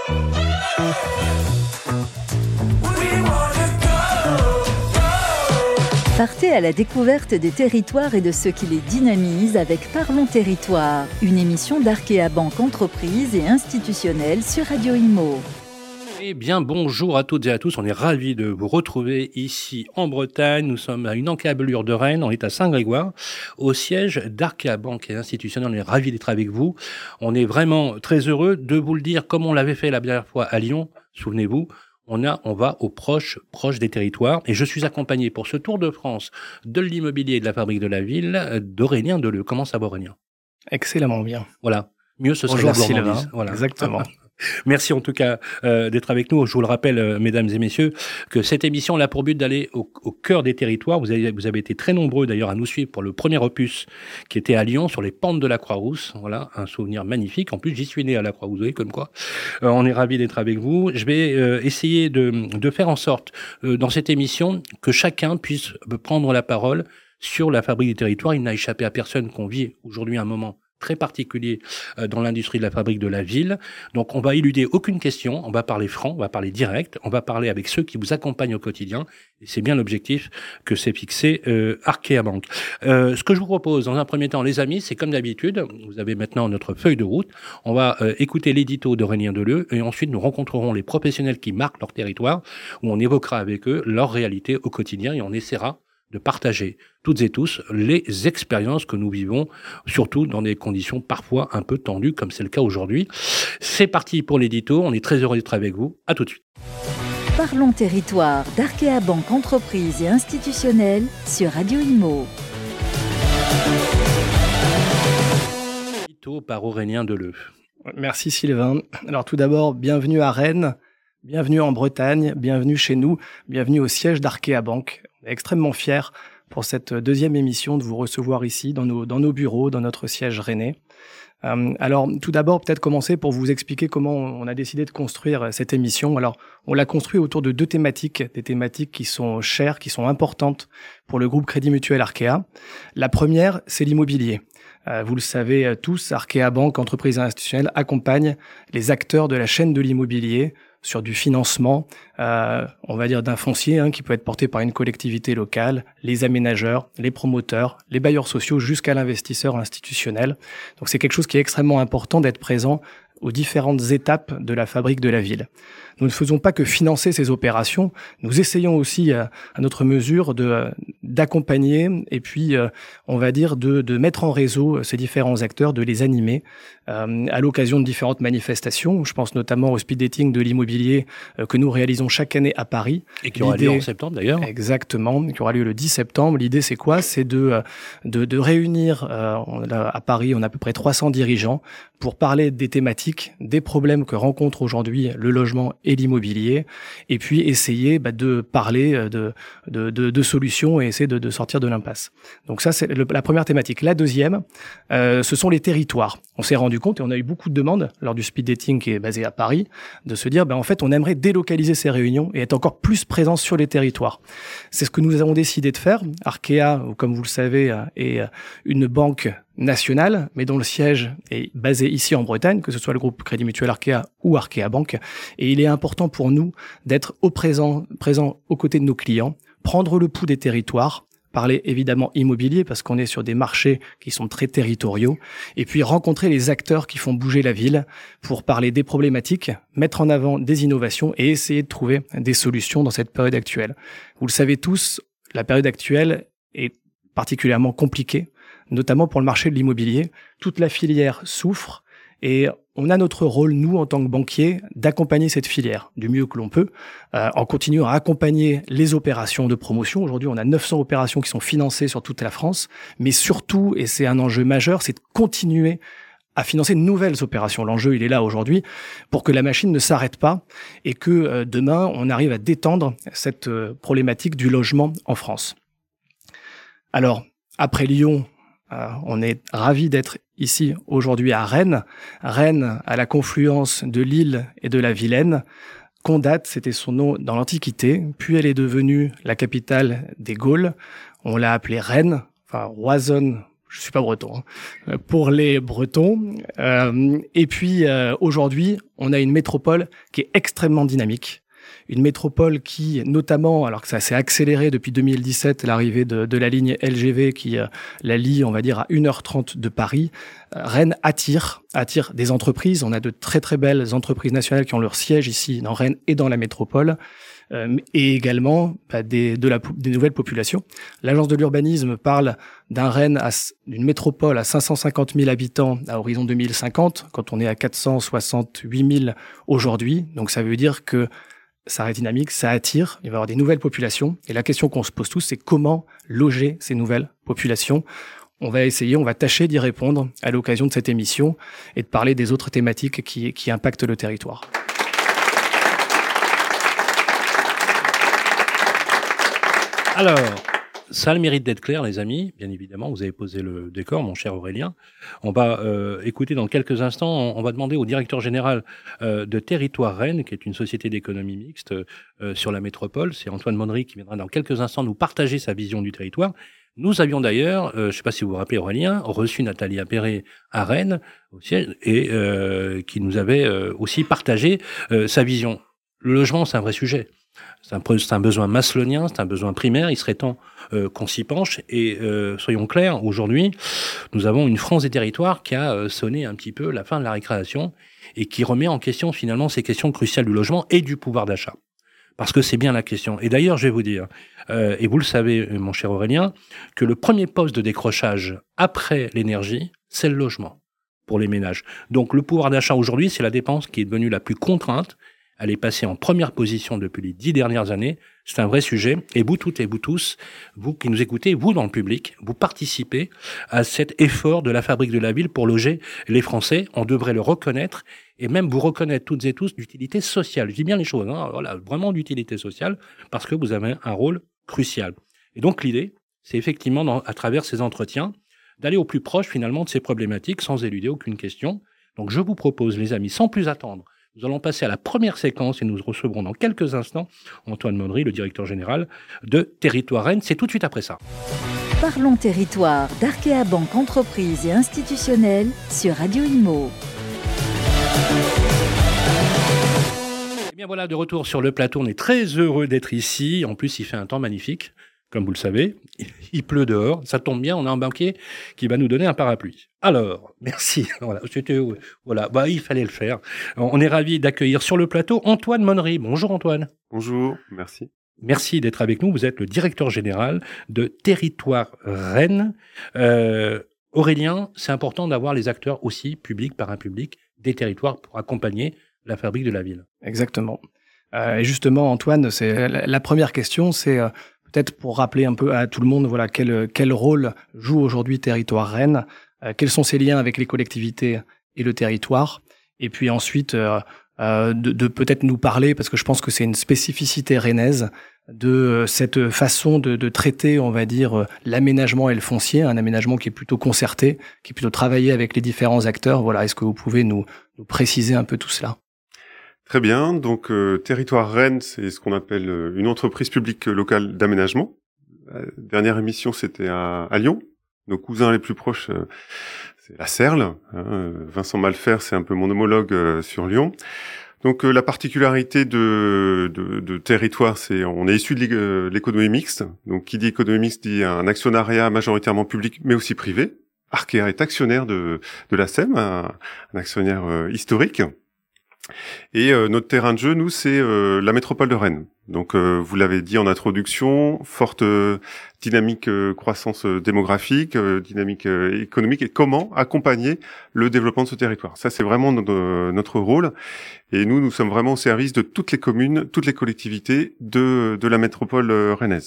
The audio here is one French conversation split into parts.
Partez à la découverte des territoires et de ceux qui les dynamisent avec Parlons Territoire, une émission d'Arkea Banque Entreprise et institutionnelle sur Radio Imo. Eh bien, bonjour à toutes et à tous. On est ravis de vous retrouver ici en Bretagne. Nous sommes à une encablure de Rennes. On est à Saint-Grégoire, au siège d'Arkea Banque et institutionnelle. On est ravis d'être avec vous. On est vraiment très heureux de vous le dire comme on l'avait fait la dernière fois à Lyon. Souvenez-vous. On va aux proches des territoires. Et je suis accompagné pour ce tour de France de l'immobilier et de la fabrique de la ville d'Aurélien Deleu. Comment ça va, Aurélien ? Excellemment bien. Voilà. Mieux ce serait la gourmandise. Voilà. Exactement. Merci en tout cas d'être avec nous. Je vous le rappelle, mesdames et messieurs, que cette émission a pour but d'aller au cœur des territoires. Vous avez été très nombreux d'ailleurs à nous suivre pour le premier opus qui était à Lyon, sur les pentes de la Croix-Rousse. Voilà, un souvenir magnifique. En plus, j'y suis né à la Croix-Rousse, vous voyez, comme quoi. On est ravis d'être avec vous. Je vais essayer de faire en sorte, dans cette émission, que chacun puisse prendre la parole sur la fabrique des territoires. Il n'a échappé à personne qu'on vit aujourd'hui un moment très particulier dans l'industrie de la fabrique de la ville. Donc, on va éluder aucune question. On va parler franc, on va parler direct, on va parler avec ceux qui vous accompagnent au quotidien. Et c'est bien l'objectif que s'est fixé Arkea Banque. Ce que je vous propose, dans un premier temps, les amis, c'est comme d'habitude. Vous avez maintenant notre feuille de route. On va écouter l'édito d'Aurélien Deleu et ensuite nous rencontrerons les professionnels qui marquent leur territoire, où on évoquera avec eux leur réalité au quotidien et on essaiera de partager toutes et tous les expériences que nous vivons, surtout dans des conditions parfois un peu tendues, comme c'est le cas aujourd'hui. C'est parti pour l'édito, on est très heureux d'être avec vous. À tout de suite. Parlons Territoire d'Arkea Banque Entreprise et institutionnelle sur Radio Imo. Édito par Aurélien Deleu. Merci Sylvain. Alors tout d'abord, bienvenue à Rennes, bienvenue en Bretagne, bienvenue chez nous, bienvenue au siège d'Arkea Banque. On est extrêmement fiers pour cette deuxième émission de vous recevoir ici, dans nos bureaux, dans notre siège rennais. Alors, tout d'abord, peut-être commencer pour vous expliquer comment on a décidé de construire cette émission. Alors, on l'a construit autour de deux thématiques, des thématiques qui sont chères, qui sont importantes pour le groupe Crédit Mutuel Arkea. La première, c'est l'immobilier. Vous le savez tous, Arkea Banque, entreprise institutionnelle, accompagne les acteurs de la chaîne de l'immobilier sur du financement, on va dire d'un foncier qui peut être porté par une collectivité locale, les aménageurs, les promoteurs, les bailleurs sociaux jusqu'à l'investisseur institutionnel. Donc c'est quelque chose qui est extrêmement important d'être présent aux différentes étapes de la fabrique de la ville. Nous ne faisons pas que financer ces opérations, nous essayons aussi à notre mesure d'accompagner et puis on va dire de mettre en réseau ces différents acteurs, de les animer à l'occasion de différentes manifestations. Je pense notamment au speed dating de l'immobilier que nous réalisons chaque année à Paris. Et qui aura lieu en septembre d'ailleurs. Exactement, qui aura lieu le 10 septembre. L'idée c'est quoi ? C'est de réunir, à Paris on a à peu près 300 dirigeants pour parler des thématiques, des problèmes que rencontre aujourd'hui le logement et l'immobilier, et puis essayer de parler de solutions et essayer de sortir de l'impasse. Donc ça, c'est la première thématique. La deuxième, ce sont les territoires. On s'est rendu compte, et on a eu beaucoup de demandes lors du speed dating qui est basé à Paris, de se dire, en fait, on aimerait délocaliser ces réunions et être encore plus présent sur les territoires. C'est ce que nous avons décidé de faire. Arkea, comme vous le savez, est une banque nationale, mais dont le siège est basé ici en Bretagne, que ce soit le groupe Crédit Mutuel Arkea ou Arkea Banque. Et il est important pour nous d'être présent aux côtés de nos clients, prendre le pouls des territoires, parler évidemment immobilier parce qu'on est sur des marchés qui sont très territoriaux, et puis rencontrer les acteurs qui font bouger la ville pour parler des problématiques, mettre en avant des innovations et essayer de trouver des solutions dans cette période actuelle. Vous le savez tous, la période actuelle est particulièrement compliquée, notamment pour le marché de l'immobilier. Toute la filière souffre et on a notre rôle, nous, en tant que banquiers, d'accompagner cette filière du mieux que l'on peut, en continuant à accompagner les opérations de promotion. Aujourd'hui, on a 900 opérations qui sont financées sur toute la France, mais surtout, et c'est un enjeu majeur, c'est de continuer à financer de nouvelles opérations. L'enjeu, il est là aujourd'hui, pour que la machine ne s'arrête pas et que demain, on arrive à détendre cette problématique du logement en France. Alors, après Lyon, on est ravis d'être ici aujourd'hui à Rennes. Rennes, à la confluence de l'Ille et de la Vilaine. Condate, c'était son nom dans l'Antiquité, puis elle est devenue la capitale des Gaules. On l'a appelée Rennes, Roissonne, je suis pas breton, pour les Bretons. Et puis aujourd'hui, on a une métropole qui est extrêmement dynamique. Une métropole qui, notamment, alors que ça s'est accéléré depuis 2017, l'arrivée de la ligne LGV qui la lie, on va dire, à 1h30 de Paris, Rennes attire des entreprises. On a de très très belles entreprises nationales qui ont leur siège ici dans Rennes et dans la métropole, et également des nouvelles populations. L'agence de l'urbanisme parle d'une métropole à 550 000 habitants à horizon 2050, quand on est à 468 000 aujourd'hui. Donc ça veut dire que ça reste dynamique, ça attire, il va y avoir des nouvelles populations. Et la question qu'on se pose tous, c'est comment loger ces nouvelles populations. On va tâcher d'y répondre à l'occasion de cette émission et de parler des autres thématiques qui impactent le territoire. Alors, ça a le mérite d'être clair, les amis. Bien évidemment, vous avez posé le décor, mon cher Aurélien. On va écouter dans quelques instants, on va demander au directeur général de Territoire Rennes, qui est une société d'économie mixte sur la métropole. C'est Antoine Monnery qui viendra dans quelques instants nous partager sa vision du territoire. Nous avions d'ailleurs, je ne sais pas si vous vous rappelez Aurélien, reçu Nathalie Appéré à Rennes au siège, et qui nous avait aussi partagé sa vision. Le logement, c'est un vrai sujet. C'est un besoin maslonien, c'est un besoin primaire. Il serait temps qu'on s'y penche. Et soyons clairs, aujourd'hui, nous avons une France des territoires qui a sonné un petit peu la fin de la récréation et qui remet en question finalement ces questions cruciales du logement et du pouvoir d'achat. Parce que c'est bien la question. Et d'ailleurs, je vais vous dire, et vous le savez, mon cher Aurélien, que le premier poste de décrochage après l'énergie, c'est le logement pour les ménages. Donc le pouvoir d'achat aujourd'hui, c'est la dépense qui est devenue la plus contrainte. Elle est passée en première position depuis les 10 dernières années. C'est un vrai sujet. Et vous toutes et vous tous, vous qui nous écoutez, vous dans le public, vous participez à cet effort de la Fabrique de la Ville pour loger les Français. On devrait le reconnaître et même vous reconnaître toutes et tous d'utilité sociale. Je dis bien les choses, hein, voilà, vraiment d'utilité sociale parce que vous avez un rôle crucial. Et donc l'idée, c'est effectivement, à travers ces entretiens, d'aller au plus proche finalement de ces problématiques sans éluder aucune question. Donc je vous propose, les amis, sans plus attendre, nous allons passer à la première séquence et nous recevrons dans quelques instants Antoine Monnery, le directeur général de Territoire Rennes. C'est tout de suite après ça. Parlons territoire d'Arkea Banque Entreprise et Institutionnelle sur Radio Imo. Et bien voilà, de retour sur le plateau. On est très heureux d'être ici. En plus, il fait un temps magnifique. Comme vous le savez, il pleut dehors, ça tombe bien, on a un banquier qui va nous donner un parapluie. Alors, merci. Voilà, il fallait le faire. On est ravis d'accueillir sur le plateau Antoine Monnery. Bonjour Antoine. Bonjour, merci. Merci d'être avec nous. Vous êtes le directeur général de Territoire Rennes. Aurélien, c'est important d'avoir les acteurs aussi, publics, parapublics, des territoires pour accompagner la fabrique de la ville. Exactement. Et justement, Antoine, c'est la première question, c'est peut-être pour rappeler un peu à tout le monde, voilà, quel rôle joue aujourd'hui Territoire Rennes, quels sont ses liens avec les collectivités et le territoire, et puis ensuite de peut-être nous parler, parce que je pense que c'est une spécificité rennaise, de cette façon de traiter, on va dire, l'aménagement et le foncier, un aménagement qui est plutôt concerté, qui est plutôt travaillé avec les différents acteurs. Voilà, est-ce que vous pouvez nous préciser un peu tout cela ? Très bien. Donc, Territoire Rennes, c'est ce qu'on appelle une entreprise publique locale d'aménagement. La dernière émission, c'était à Lyon. Nos cousins les plus proches, c'est la Serle. Vincent Malfer, c'est un peu mon homologue sur Lyon. Donc, la particularité de Territoire, c'est on est issu de l'économie mixte. Donc, qui dit économie mixte dit un actionnariat majoritairement public, mais aussi privé. Arkea est actionnaire de la SEM, un actionnaire historique. Et notre terrain de jeu, nous, c'est la métropole de Rennes. Donc, vous l'avez dit en introduction, forte dynamique croissance démographique, dynamique économique, et comment accompagner le développement de ce territoire. Ça, c'est vraiment notre rôle. Et nous sommes vraiment au service de toutes les communes, toutes les collectivités de la métropole rennaise.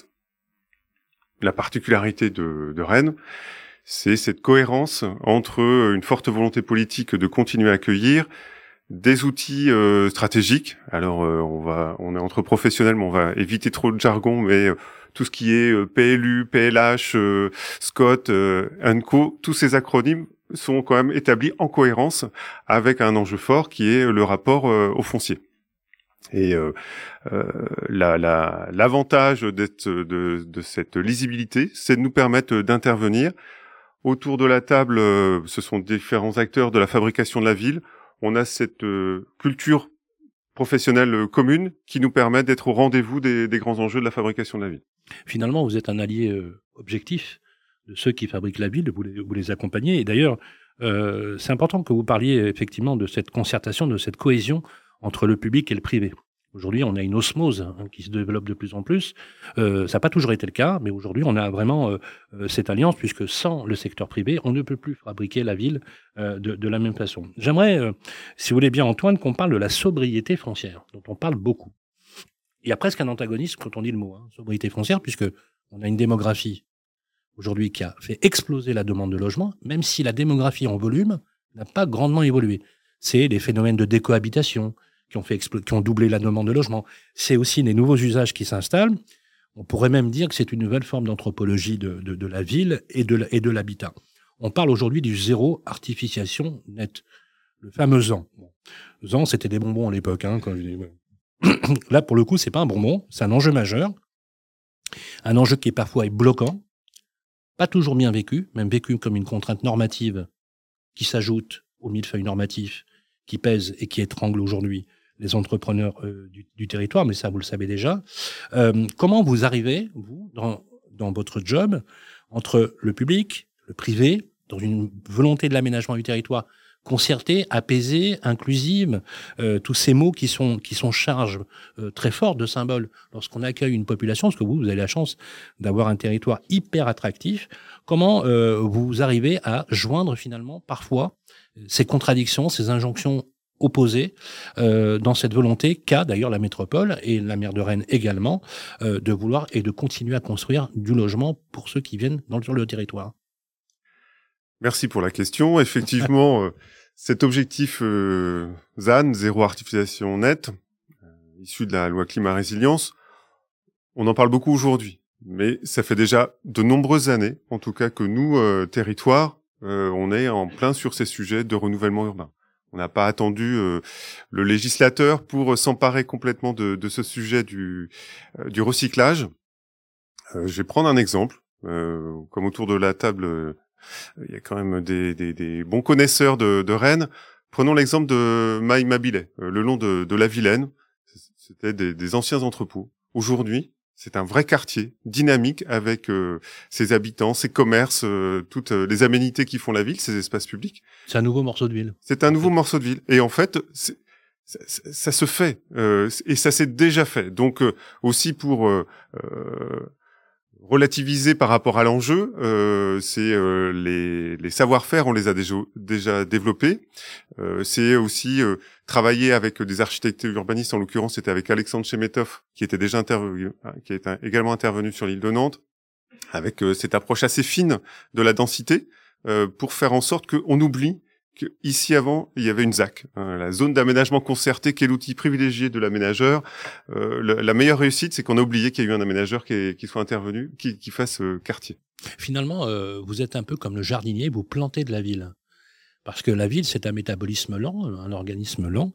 La particularité de Rennes, c'est cette cohérence entre une forte volonté politique de continuer à accueillir des outils stratégiques. Alors on est entre professionnels, mais on va éviter trop de jargon, mais tout ce qui est PLU, PLH, SCOT, UNCO, tous ces acronymes sont quand même établis en cohérence avec un enjeu fort qui est le rapport au foncier. Et l'avantage de cette lisibilité, c'est de nous permettre d'intervenir autour de la table, ce sont différents acteurs de la fabrication de la ville. On a cette culture professionnelle commune qui nous permet d'être au rendez-vous des grands enjeux de la fabrication de la ville. Finalement, vous êtes un allié objectif de ceux qui fabriquent la ville, vous les accompagnez. Et d'ailleurs, c'est important que vous parliez effectivement de cette concertation, de cette cohésion entre le public et le privé. Aujourd'hui, on a une osmose qui se développe de plus en plus. Ça n'a pas toujours été le cas, mais aujourd'hui, on a vraiment cette alliance, puisque sans le secteur privé, on ne peut plus fabriquer la ville de la même façon. J'aimerais, si vous voulez bien, Antoine, qu'on parle de la sobriété foncière, dont on parle beaucoup. Il y a presque un antagonisme quand on dit le mot, sobriété foncière, puisque on a une démographie aujourd'hui qui a fait exploser la demande de logement, même si la démographie en volume n'a pas grandement évolué. C'est les phénomènes de décohabitation qui ont doublé la demande de logement. C'est aussi les nouveaux usages qui s'installent. On pourrait même dire que c'est une nouvelle forme d'anthropologie de la ville et de l'habitat. On parle aujourd'hui du zéro artificialisation nette, le fameux ZAN. ZAN, c'était des bonbons à l'époque. Quand je dis... Là, pour le coup, c'est pas un bonbon, c'est un enjeu majeur. Un enjeu qui est parfois bloquant, pas toujours bien vécu, même vécu comme une contrainte normative qui s'ajoute au millefeuille normatif, qui pèse et qui étrangle aujourd'hui les entrepreneurs du territoire, mais ça, vous le savez déjà. Comment vous arrivez, vous, dans votre job, entre le public, le privé, dans une volonté de l'aménagement du territoire concertée, apaisée, inclusive, tous ces mots qui sont charges très fortes de symboles lorsqu'on accueille une population, parce que vous avez la chance d'avoir un territoire hyper attractif. Comment vous arrivez à joindre finalement parfois ces contradictions, ces injonctions opposées dans cette volonté qu'a d'ailleurs la métropole et la maire de Rennes également de vouloir et de continuer à construire du logement pour ceux qui viennent sur le territoire? Merci pour la question. Effectivement, cet objectif ZAN, zéro artificialisation nette, issu de la loi climat résilience, on en parle beaucoup aujourd'hui. Mais ça fait déjà de nombreuses années, en tout cas que nous, territoires, on est en plein sur ces sujets de renouvellement urbain. On n'a pas attendu le législateur pour s'emparer complètement de ce sujet du recyclage. Je vais prendre un exemple. Comme autour de la table, il y a quand même des bons connaisseurs de Rennes. Prenons l'exemple de Maille-Mabilais, le long de la Vilaine. C'était des anciens entrepôts. Aujourd'hui, c'est un vrai quartier dynamique avec ses habitants, ses commerces, toutes les aménités qui font la ville, ses espaces publics. C'est un nouveau morceau de ville. C'est un nouveau morceau de ville. Et en fait, ça se fait. Et ça s'est déjà fait. Donc, aussi pour relativiser par rapport à l'enjeu, c'est les savoir-faire, on les a déjà développés. C'est aussi travailler avec des architectes et urbanistes, en l'occurrence c'était avec Alexandre Chemetov, qui était déjà qui est également intervenu sur l'île de Nantes, avec cette approche assez fine de la densité, pour faire en sorte qu'on oublie qu'ici avant, il y avait une ZAC, la zone d'aménagement concerté, qui est l'outil privilégié de l'aménageur. La meilleure réussite, c'est qu'on a oublié qu'il y a eu un aménageur qui soit intervenu, qui fasse quartier. Finalement, vous êtes un peu comme le jardinier, vous plantez de la ville. Parce que la ville, c'est un métabolisme lent, un organisme lent,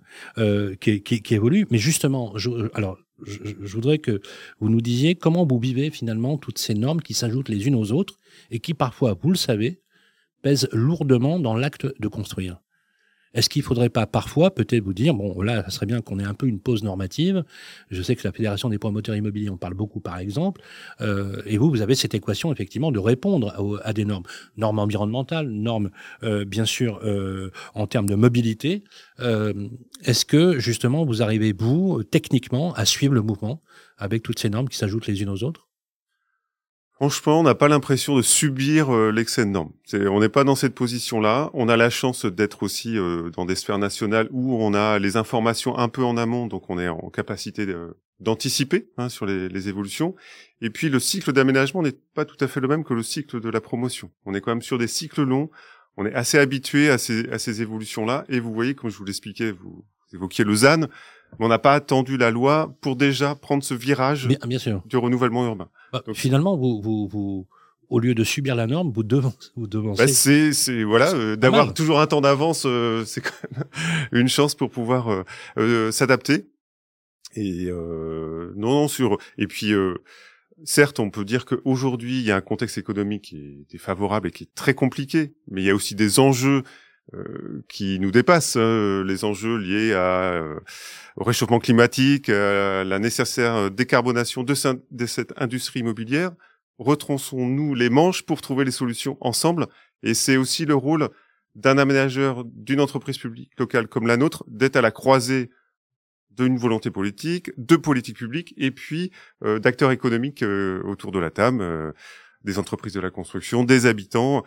qui évolue. Mais justement, je voudrais que vous nous disiez comment vous vivez finalement toutes ces normes qui s'ajoutent les unes aux autres et qui parfois, vous le savez, pèse lourdement dans l'acte de construire. Est-ce qu'il ne faudrait pas parfois peut-être vous dire, bon là, ça serait bien qu'on ait un peu une pause normative. Je sais que la Fédération des promoteurs immobiliers en parle beaucoup par exemple, et vous avez cette équation effectivement de répondre à des normes. Normes environnementales, normes bien sûr en termes de mobilité. Est-ce que justement vous arrivez, vous, techniquement, à suivre le mouvement avec toutes ces normes qui s'ajoutent les unes aux autres ? Franchement, on n'a pas l'impression de subir l'excès de normes. On n'est pas dans cette position-là. On a la chance d'être aussi dans des sphères nationales où on a les informations un peu en amont, donc on est en capacité d'anticiper sur les évolutions. Et puis le cycle d'aménagement n'est pas tout à fait le même que le cycle de la promotion. On est quand même sur des cycles longs. On est assez habitué à ces évolutions-là. Et vous voyez, comme je vous l'expliquais, vous évoquiez le ZAN, mais on n'a pas attendu la loi pour déjà prendre ce virage bien sûr. du renouvellement urbain. Donc, finalement, vous, au lieu de subir la norme, vous devancez. C'est voilà, d'avoir toujours un temps d'avance, c'est quand même une chance pour pouvoir s'adapter. Et et puis certes, on peut dire qu'aujourd'hui, il y a un contexte économique qui est défavorable et qui est très compliqué, mais il y a aussi des enjeux qui nous dépassent, les enjeux liés au réchauffement climatique, à la nécessaire décarbonation de cette industrie immobilière. Retronçons-nous les manches pour trouver les solutions ensemble. Et c'est aussi le rôle d'un aménageur d'une entreprise publique locale comme la nôtre, d'être à la croisée d'une volonté politique, de politique publique, et puis d'acteurs économiques autour de la table, des entreprises de la construction, des habitants.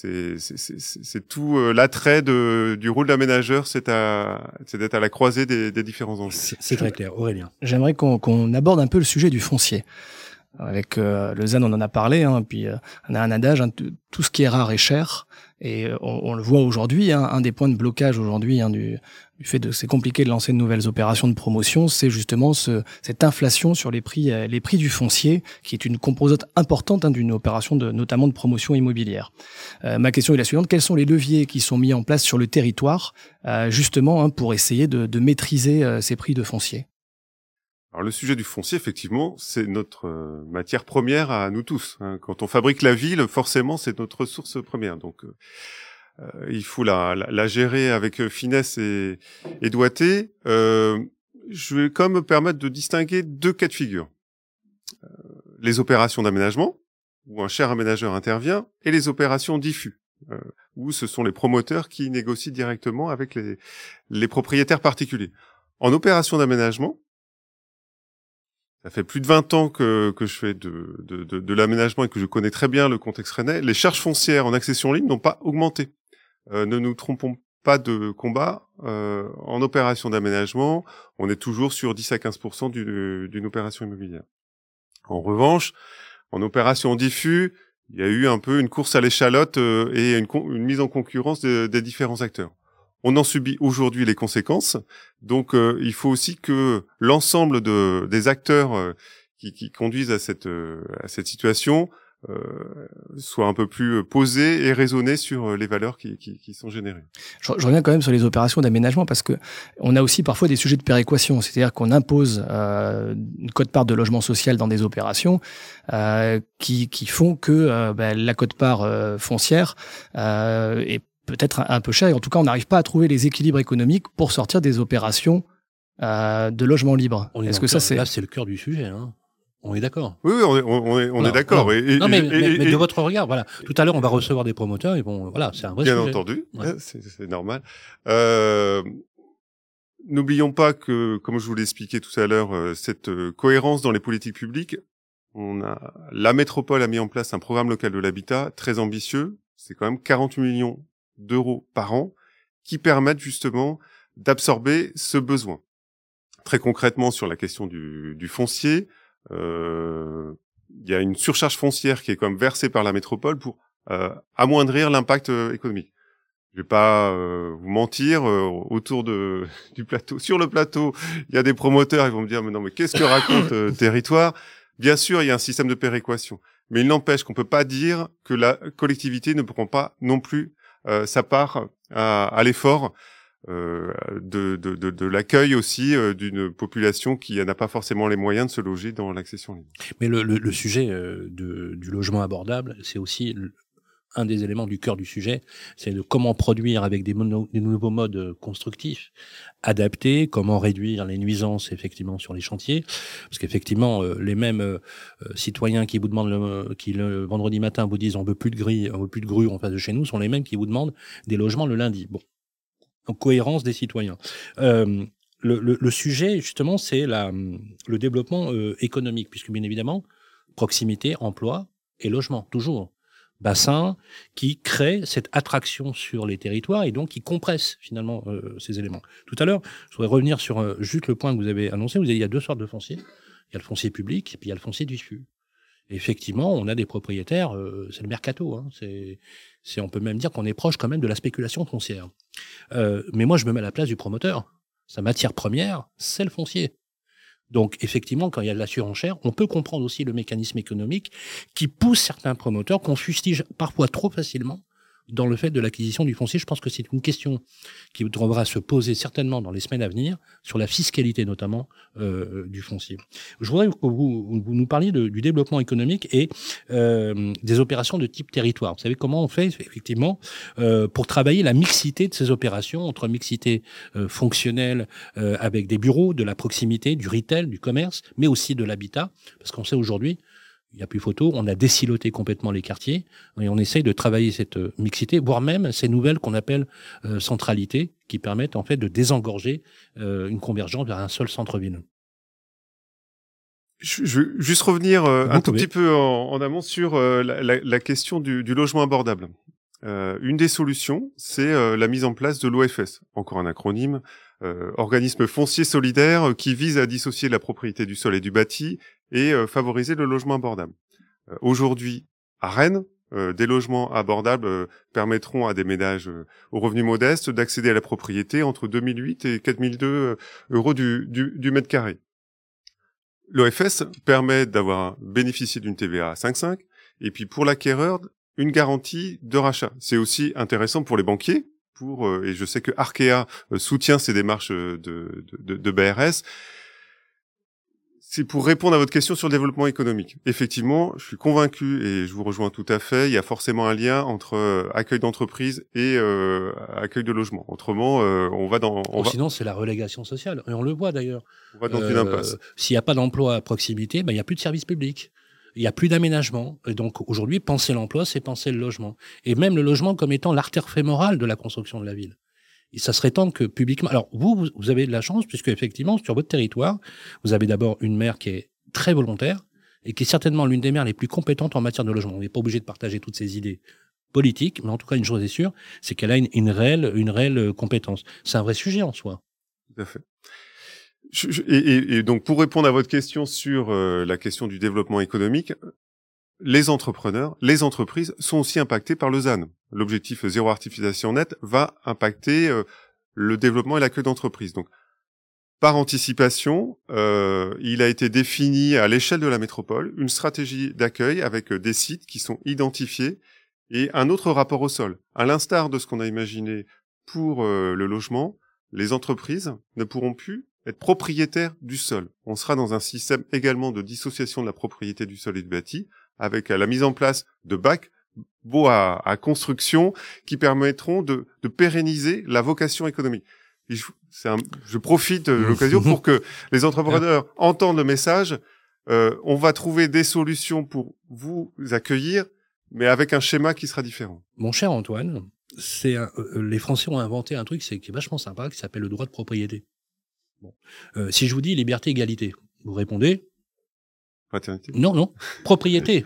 C'est tout l'attrait du rôle d'aménageur, c'est d'être à la croisée des différents enjeux. C'est très clair. Aurélien. J'aimerais qu'on aborde un peu le sujet du foncier. Avec le ZAN, on en a parlé, puis on a un adage, tout ce qui est rare est cher, et on le voit aujourd'hui, un des points de blocage aujourd'hui du fait de c'est compliqué de lancer de nouvelles opérations de promotion, c'est justement cette inflation sur les prix du foncier, qui est une composante importante d'une opération notamment de promotion immobilière. Ma question est la suivante: quels sont les leviers qui sont mis en place sur le territoire justement pour essayer de maîtriser ces prix de foncier? Alors le sujet du foncier, effectivement, c'est notre matière première à nous tous. Quand on fabrique la ville, forcément, c'est notre ressource première. Donc, il faut la gérer avec finesse et doigté. Je vais quand même me permettre de distinguer deux cas de figure. Les opérations d'aménagement, où un cher aménageur intervient, et les opérations diffus, où ce sont les promoteurs qui négocient directement avec les propriétaires particuliers. En opération d'aménagement, ça fait plus de 20 ans que je fais de l'aménagement et que je connais très bien le contexte rennais. Les charges foncières en accession libre n'ont pas augmenté. Ne nous trompons pas de combat. En opération d'aménagement, on est toujours sur 10 à 15% d'une opération immobilière. En revanche, en opération diffus, il y a eu un peu une course à l'échalote et une mise en concurrence des différents acteurs. On en subit aujourd'hui les conséquences, donc il faut aussi que l'ensemble des acteurs qui conduisent à cette situation soient un peu plus posés et raisonnés sur les valeurs qui sont générées. Je reviens quand même sur les opérations d'aménagement parce que on a aussi parfois des sujets de péréquation, c'est-à-dire qu'on impose une quote-part de logement social dans des opérations qui font que la quote-part foncière est peut-être un peu cher, et en tout cas on n'arrive pas à trouver les équilibres économiques pour sortir des opérations de logement libre. Est-ce que là c'est le cœur du sujet, hein? On est d'accord. Oui, on est d'accord. Mais de votre regard, voilà. Tout à l'heure, on va recevoir des promoteurs et voilà, c'est un vrai sujet. Bien entendu, ouais. C'est normal. N'oublions pas que, comme je vous l'ai expliqué tout à l'heure, cette cohérence dans les politiques publiques, la métropole a mis en place un programme local de l'habitat très ambitieux. C'est quand même 40 millions d'euros par an qui permettent justement d'absorber ce besoin. Très concrètement, sur la question du foncier, il y a une surcharge foncière qui est quand même versée par la métropole pour amoindrir l'impact économique. Je vais pas vous mentir, autour du plateau, sur le plateau, il y a des promoteurs, ils vont me dire mais qu'est-ce que raconte Territoire? Bien sûr, il y a un système de péréquation, mais il n'empêche qu'on peut pas dire que la collectivité ne prend pas non plus sa part à l'effort de l'accueil aussi d'une population qui n'a pas forcément les moyens de se loger dans l'accession libre. Mais le sujet du logement abordable, c'est aussi un des éléments du cœur du sujet, c'est de comment produire avec des nouveaux modes constructifs adaptés, comment réduire les nuisances effectivement sur les chantiers, parce qu'effectivement les mêmes citoyens qui vous demandent qui le vendredi matin vous disent on veut plus de grilles, on veut plus de grues en face de chez nous, sont les mêmes qui vous demandent des logements le lundi. Bon, en cohérence des citoyens. Le sujet justement c'est le développement économique, puisque bien évidemment proximité, emploi et logement toujours. Bassin qui crée cette attraction sur les territoires et donc qui compresse finalement ces éléments. Tout à l'heure, je voudrais revenir sur juste le point que vous avez annoncé. Vous avez dit il y a deux sortes de fonciers. Il y a le foncier public et puis il y a le foncier diffus. Et effectivement, on a des propriétaires, c'est le mercato. Hein, on peut même dire qu'on est proche quand même de la spéculation foncière. Mais moi, je me mets à la place du promoteur. Sa matière première, c'est le foncier. Donc, effectivement, quand il y a de la surenchère, on peut comprendre aussi le mécanisme économique qui pousse certains promoteurs qu'on fustige parfois trop facilement dans le fait de l'acquisition du foncier. Je pense que c'est une question qui devra se poser certainement dans les semaines à venir, sur la fiscalité notamment du foncier. Je voudrais que vous nous parliez du développement économique et des opérations de type territoire. Vous savez comment on fait effectivement pour travailler la mixité de ces opérations, entre mixité fonctionnelle avec des bureaux, de la proximité, du retail, du commerce, mais aussi de l'habitat, parce qu'on sait aujourd'hui, il n'y a plus photo, on a désiloté complètement les quartiers et on essaye de travailler cette mixité, voire même ces nouvelles qu'on appelle centralités, qui permettent en fait de désengorger une convergence vers un seul centre-ville. Je veux juste revenir un tout petit peu en amont sur la question du logement abordable. Une des solutions, c'est la mise en place de l'OFS, encore un acronyme, organisme foncier solidaire qui vise à dissocier la propriété du sol et du bâti et favoriser le logement abordable. Aujourd'hui, à Rennes, des logements abordables permettront à des ménages aux revenus modestes d'accéder à la propriété entre 2008 et 4002 euros du mètre carré. L'OFS permet d'avoir bénéficié d'une TVA à 5,5 et puis pour l'acquéreur, une garantie de rachat. C'est aussi intéressant pour les banquiers, et je sais que Arkea soutient ces démarches de BRS. C'est pour répondre à votre question sur le développement économique. Effectivement, je suis convaincu et je vous rejoins tout à fait, il y a forcément un lien entre accueil d'entreprise et accueil de logement. Autrement, on va dans... Sinon, c'est la relégation sociale. Et on le voit d'ailleurs. On va dans une impasse. S'il n'y a pas d'emploi à proximité, il n'y a plus de services publics. Il n'y a plus d'aménagement. Et donc aujourd'hui, penser l'emploi, c'est penser le logement. Et même le logement comme étant l'artère fémorale de la construction de la ville. Et ça serait temps que publiquement... Alors vous avez de la chance, puisque effectivement, sur votre territoire, vous avez d'abord une maire qui est très volontaire et qui est certainement l'une des maires les plus compétentes en matière de logement. On n'est pas obligé de partager toutes ses idées politiques, mais en tout cas, une chose est sûre, c'est qu'elle a une réelle compétence. C'est un vrai sujet en soi. Tout à fait. Et donc, pour répondre à votre question sur la question du développement économique, les entrepreneurs, les entreprises sont aussi impactés par le ZAN. L'objectif zéro artificialisation nette va impacter le développement et l'accueil d'entreprises. Donc, par anticipation, il a été défini à l'échelle de la métropole une stratégie d'accueil avec des sites qui sont identifiés et un autre rapport au sol. À l'instar de ce qu'on a imaginé pour le logement, les entreprises ne pourront plus être propriétaires du sol. On sera dans un système également de dissociation de la propriété du sol et du bâti, avec la mise en place de bacs beaux à construction qui permettront de pérenniser la vocation économique. Et je profite de l'occasion pour que les entrepreneurs entendent le message. On va trouver des solutions pour vous accueillir, mais avec un schéma qui sera différent. Mon cher Antoine, les Français ont inventé un truc qui est vachement sympa, qui s'appelle le droit de propriété. Bon. Si je vous dis liberté, égalité, vous répondez ? Fraternité. Non. Propriété.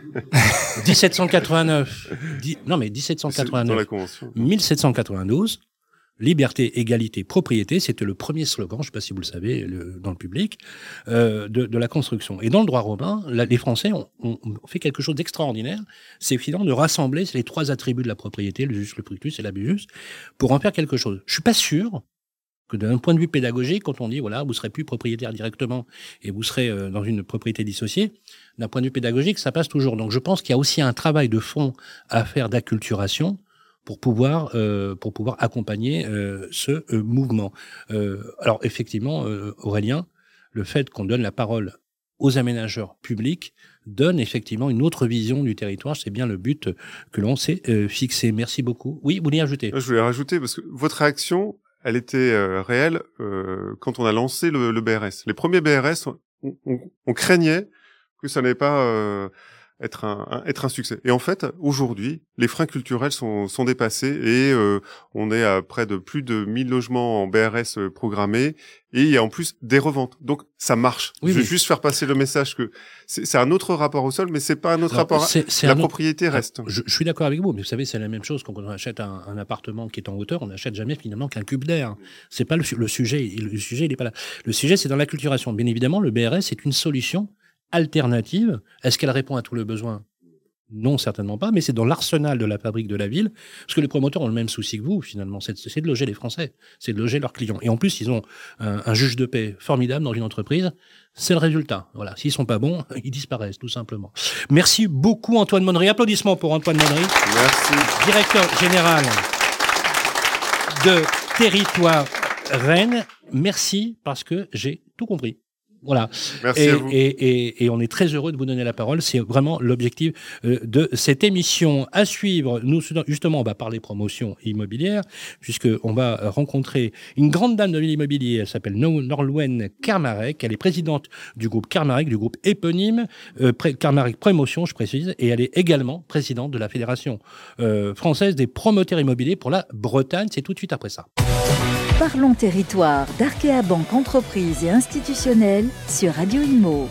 1789. 1789. Dans la Convention. 1792. Liberté, égalité, propriété, c'était le premier slogan, je ne sais pas si vous le savez, dans le public, de la construction. Et dans le droit romain, les Français ont fait quelque chose d'extraordinaire, c'est finalement de rassembler les trois attributs de la propriété, le jus, le fructus et l'abus, pour en faire quelque chose. Je suis pas sûr que d'un point de vue pédagogique, quand on dit, voilà, vous serez plus propriétaire directement et vous serez dans une propriété dissociée, d'un point de vue pédagogique, ça passe toujours. Donc je pense qu'il y a aussi un travail de fond à faire d'acculturation pour pouvoir accompagner ce mouvement. Alors effectivement, Aurélien, le fait qu'on donne la parole aux aménageurs publics donne effectivement une autre vision du territoire. C'est bien le but que l'on s'est fixé. Merci beaucoup. Oui, vous voulez ajouter ? Je voulais rajouter, parce que votre réaction, elle était réelle quand on a lancé le BRS. Les premiers BRS, on craignait que ça n'allait pas être un succès. Et en fait, aujourd'hui, les freins culturels sont dépassés et on est à près de plus de 1000 logements en BRS programmés et il y a en plus des reventes. Donc ça marche. Je veux juste faire passer le message que c'est un autre rapport au sol, mais c'est pas un autre rapport. La propriété reste. Je suis d'accord avec vous, mais vous savez, c'est la même chose quand on achète un appartement qui est en hauteur, on n'achète jamais finalement qu'un cube d'air. C'est pas le sujet. Le sujet, il est pas là. Le sujet, c'est dans l'acculturation. Bien évidemment, le BRS est une solution alternative. Est-ce qu'elle répond à tous les besoins ? Non, certainement pas, mais c'est dans l'arsenal de la fabrique de la ville, parce que les promoteurs ont le même souci que vous, finalement, c'est de loger les Français, c'est de loger leurs clients. Et en plus, ils ont un juge de paix formidable dans une entreprise, c'est le résultat. Voilà, s'ils sont pas bons, ils disparaissent, tout simplement. Merci beaucoup, Antoine Monnery. Applaudissements pour Antoine Monnery. Merci. Directeur général de Territoire Rennes. Merci, parce que j'ai tout compris. Voilà. Merci à vous. Et on est très heureux de vous donner la parole. C'est vraiment l'objectif de cette émission. À suivre, nous, justement, on va parler promotion immobilière, puisqu'on va rencontrer une grande dame de l'immobilier. Elle s'appelle Nolwenn Kermarek. Elle est présidente du groupe Kermarek, du groupe éponyme, Kermarek Promotion, je précise, et elle est également présidente de la Fédération française des promoteurs immobiliers pour la Bretagne. C'est tout de suite après ça. Parlons territoire d'Arkea Banque Entreprise et Institutionnelle sur Radio Imo.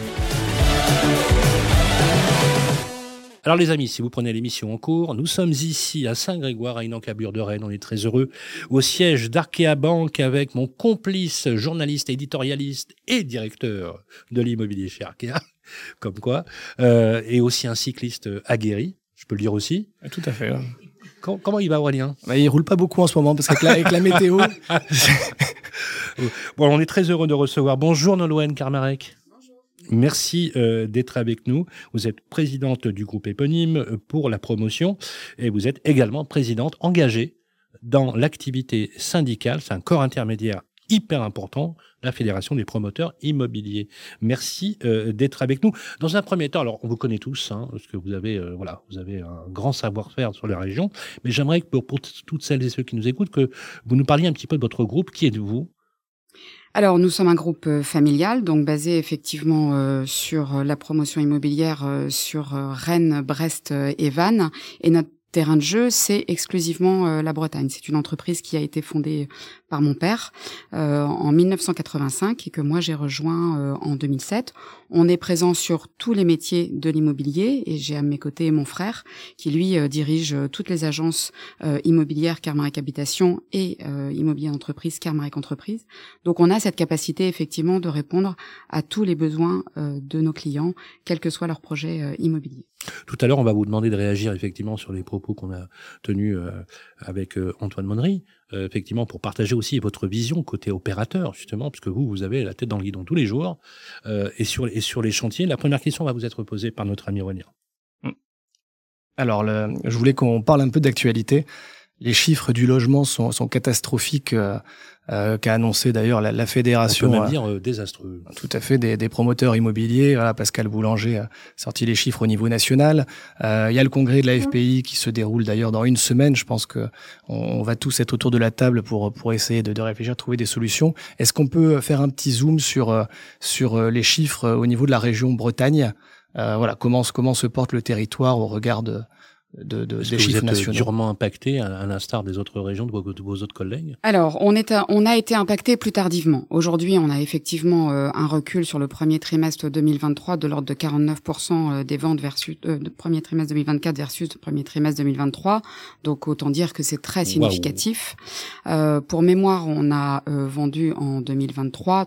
Alors les amis, si vous prenez l'émission en cours, nous sommes ici à Saint-Grégoire, à une encablure de Rennes. On est très heureux au siège d'Arkea Banque avec mon complice, journaliste, éditorialiste et directeur de l'immobilier chez Arkea, comme quoi, et aussi un cycliste aguerri, je peux le dire aussi. Tout à fait. Comment il va, Aurélien ? Il roule pas beaucoup en ce moment parce qu'avec la météo. Bon, on est très heureux de recevoir. Bonjour Nolwenn Kermarek. Bonjour. Merci d'être avec nous. Vous êtes présidente du groupe éponyme pour la promotion et vous êtes également présidente engagée dans l'activité syndicale. C'est un corps intermédiaire hyper important, la Fédération des promoteurs immobiliers. Merci d'être avec nous. Dans un premier temps, alors on vous connaît tous, parce que vous avez un grand savoir-faire sur la région, mais j'aimerais que pour toutes celles et ceux qui nous écoutent, que vous nous parliez un petit peu de votre groupe. Qui êtes-vous ? Alors, nous sommes un groupe familial, donc basé effectivement sur la promotion immobilière sur Rennes, Brest et Vannes, et notre terrain de jeu, c'est exclusivement la Bretagne. C'est une entreprise qui a été fondée par mon père en 1985 et que moi j'ai rejoint en 2007. On est présent sur tous les métiers de l'immobilier et j'ai à mes côtés mon frère qui lui dirige toutes les agences immobilières Kermarek Habitation et immobilier d'entreprise Kermarek Entreprise. Donc on a cette capacité effectivement de répondre à tous les besoins de nos clients, quel que soit leur projet immobilier. Tout à l'heure, on va vous demander de réagir effectivement sur les propos qu'on a tenus avec Antoine Monnery, effectivement pour partager aussi votre vision côté opérateur, justement, puisque vous avez la tête dans le guidon tous les jours, et sur les chantiers. La première question va vous être posée par notre ami Aurélien. Alors, je voulais qu'on parle un peu d'actualité. Les chiffres du logement sont catastrophiques, qu'a annoncé d'ailleurs la fédération. On peut même dire désastreux. Tout à fait, des promoteurs immobiliers. Voilà, Pascal Boulanger a sorti les chiffres au niveau national. Il y a le congrès de la FPI qui se déroule d'ailleurs dans une semaine. Je pense que on va tous être autour de la table pour essayer de réfléchir, trouver des solutions. Est-ce qu'on peut faire un petit zoom sur les chiffres au niveau de la région Bretagne? Voilà, comment se porte le territoire au regard des chiffres nationaux. Vous êtes durement impacté, à l'instar des autres régions, de vos autres collègues? Alors, on a été impacté plus tardivement. Aujourd'hui, on a effectivement un recul sur le premier trimestre 2023 de l'ordre de 49% des ventes versus de premier trimestre 2024 versus le premier trimestre 2023. Donc, autant dire que c'est très significatif. Pour mémoire, on a vendu en 2023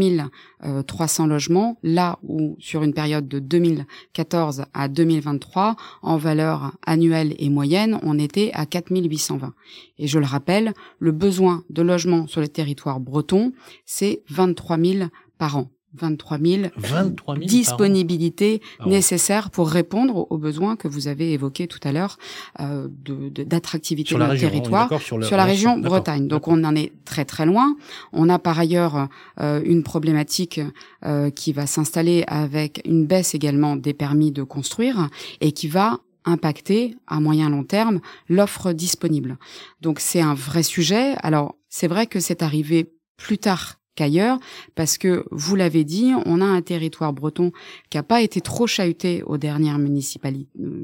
3300 logements, là où sur une période de 2014 à 2023, en valeur annuelle et moyenne, on était à 4820. Et je le rappelle, le besoin de logement sur le territoire breton, c'est 23 000 par an. 23 000 disponibilités nécessaires pour répondre aux besoins que vous avez évoqués tout à l'heure d'attractivité de notre territoire sur la région Bretagne. Donc on en est très très loin. On a par ailleurs une problématique qui va s'installer avec une baisse également des permis de construire et qui va impacter à moyen long terme l'offre disponible. Donc c'est un vrai sujet. Alors c'est vrai que c'est arrivé plus tard qu'ailleurs, parce que, vous l'avez dit, on a un territoire breton qui n'a pas été trop chahuté aux dernières municipales,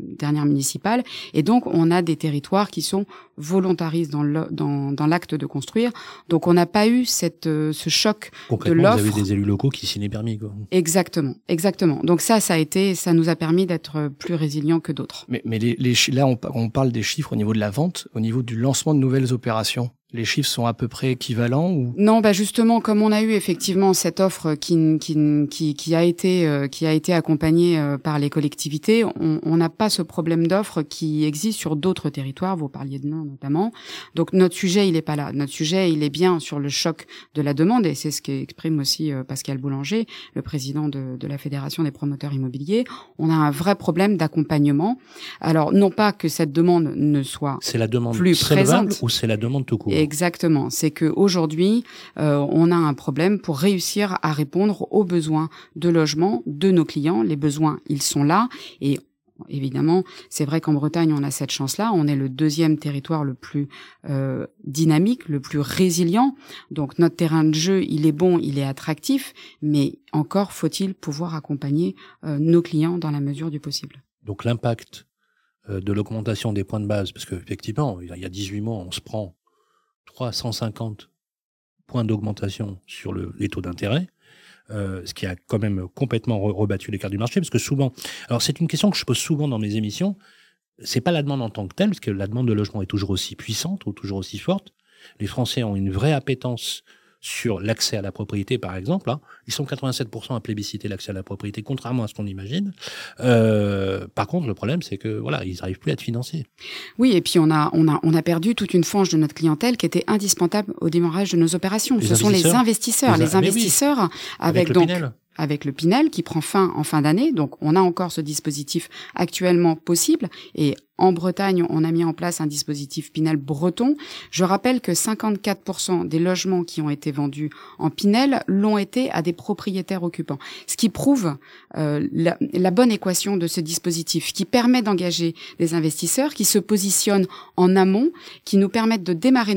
et donc on a des territoires qui sont volontaristes dans l'acte de construire, donc on n'a pas eu ce choc de l'offre. Vous avez des élus locaux qui signent les permis, quoi. Exactement. Donc ça nous a permis d'être plus résilients que d'autres. Mais là, on parle des chiffres au niveau de la vente, au niveau du lancement de nouvelles opérations. Les chiffres sont à peu près équivalents ou... Non, justement, comme on a eu effectivement cette offre qui a été accompagnée par les collectivités, on n'a pas ce problème d'offre qui existe sur d'autres territoires. Vous parliez de Nantes notamment. Donc notre sujet, il est pas là. Notre sujet, il est bien sur le choc de la demande, et c'est ce qu'exprime aussi Pascal Boulanger, le président de la Fédération des promoteurs immobiliers. On a un vrai problème d'accompagnement. Alors non pas que cette demande ne soit c'est la demande plus présente, ou c'est la demande tout court. Exactement. C'est que aujourd'hui, on a un problème pour réussir à répondre aux besoins de logement de nos clients. Les besoins, ils sont là, et évidemment, c'est vrai qu'en Bretagne, on a cette chance-là. On est le deuxième territoire le plus dynamique, le plus résilient. Donc notre terrain de jeu, il est bon, il est attractif, mais encore faut-il pouvoir accompagner nos clients dans la mesure du possible. Donc l'impact de l'augmentation des points de base, parce qu'effectivement, il y a 18 mois, on se prend 350 points d'augmentation sur les taux d'intérêt, ce qui a quand même complètement rebattu les cartes du marché, parce que souvent, alors c'est une question que je pose souvent dans mes émissions, c'est pas la demande en tant que telle, parce que la demande de logement est toujours aussi puissante ou toujours aussi forte. Les Français ont une vraie appétence sur l'accès à la propriété, par exemple. Ils sont 87% à plébisciter l'accès à la propriété, contrairement à ce qu'on imagine. Par contre, le problème, c'est que voilà, ils n'arrivent plus à être financés. Oui, et puis on a perdu toute une frange de notre clientèle qui était indispensable au démarrage de nos opérations. Ce sont les investisseurs. Les investisseurs avec donc... avec le Pinel qui prend fin en fin d'année. Donc, on a encore ce dispositif actuellement possible. Et en Bretagne, on a mis en place un dispositif Pinel breton. Je rappelle que 54% des logements qui ont été vendus en Pinel l'ont été à des propriétaires occupants. Ce qui prouve la bonne équation de ce dispositif, qui permet d'engager des investisseurs qui se positionnent en amont, qui nous permettent de démarrer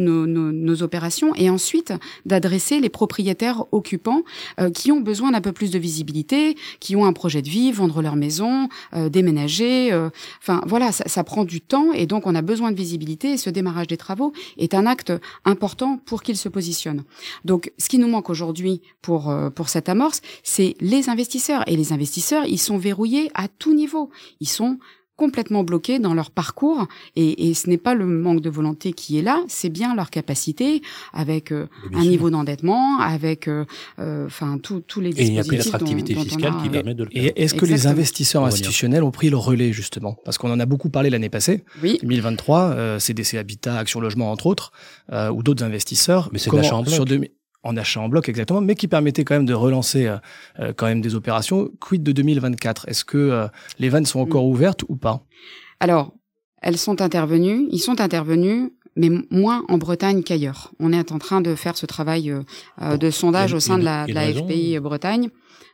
nos opérations et ensuite d'adresser les propriétaires occupants qui ont besoin d'un peu plus de visibilité, qui ont un projet de vie, vendre leur maison, déménager. Enfin, voilà, ça prend du temps et donc on a besoin de visibilité et ce démarrage des travaux est un acte important pour qu'ils se positionnent. Donc, ce qui nous manque aujourd'hui pour cette amorce, c'est les investisseurs. Et les investisseurs, ils sont verrouillés à tout niveau. Ils sont complètement bloqués dans leur parcours et ce n'est pas le manque de volonté qui est là, c'est bien leur capacité avec un niveau d'endettement, avec tous les dispositifs. Et il n'y a plus l'attractivité fiscale qui permet de le faire. Et est-ce que les investisseurs institutionnels ont pris le relais justement? Parce qu'on en a beaucoup parlé l'année passée, oui. 2023, CDC Habitat, Action Logement entre autres, ou d'autres investisseurs. Mais c'est de l'achat en bloc. En achat en bloc, exactement, mais qui permettait quand même de relancer quand même des opérations. Quid de 2024? Est-ce que les vannes sont encore ouvertes ou pas? Alors, ils sont intervenus, mais moins en Bretagne qu'ailleurs. On est en train de faire ce travail de sondage au sein de la FPI Bretagne.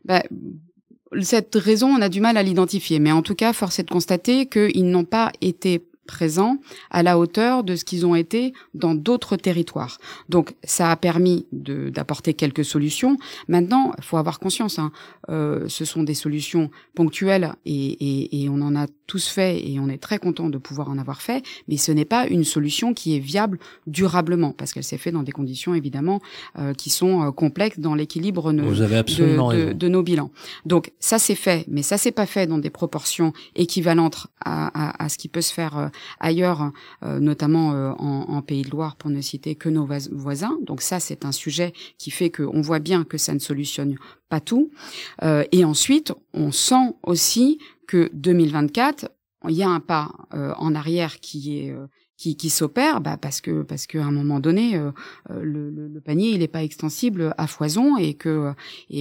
Cette raison, on a du mal à l'identifier, mais en tout cas, force est de constater qu'ils n'ont pas été présents à la hauteur de ce qu'ils ont été dans d'autres territoires. Donc, ça a permis d'apporter quelques solutions. Maintenant, il faut avoir conscience, ce sont des solutions ponctuelles et on en a tous fait et on est très content de pouvoir en avoir fait, mais ce n'est pas une solution qui est viable durablement parce qu'elle s'est faite dans des conditions évidemment qui sont complexes dans l'équilibre de nos bilans. Donc, ça s'est fait, mais ça s'est pas fait dans des proportions équivalentes à ce qui peut se faire ailleurs, notamment en Pays de Loire, pour ne citer que nos voisins. Donc ça, c'est un sujet qui fait qu'on voit bien que ça ne solutionne pas tout. Et ensuite, on sent aussi que 2024, il y a un pas en arrière qui s'opère, parce que à un moment donné le panier il est pas extensible à foison et que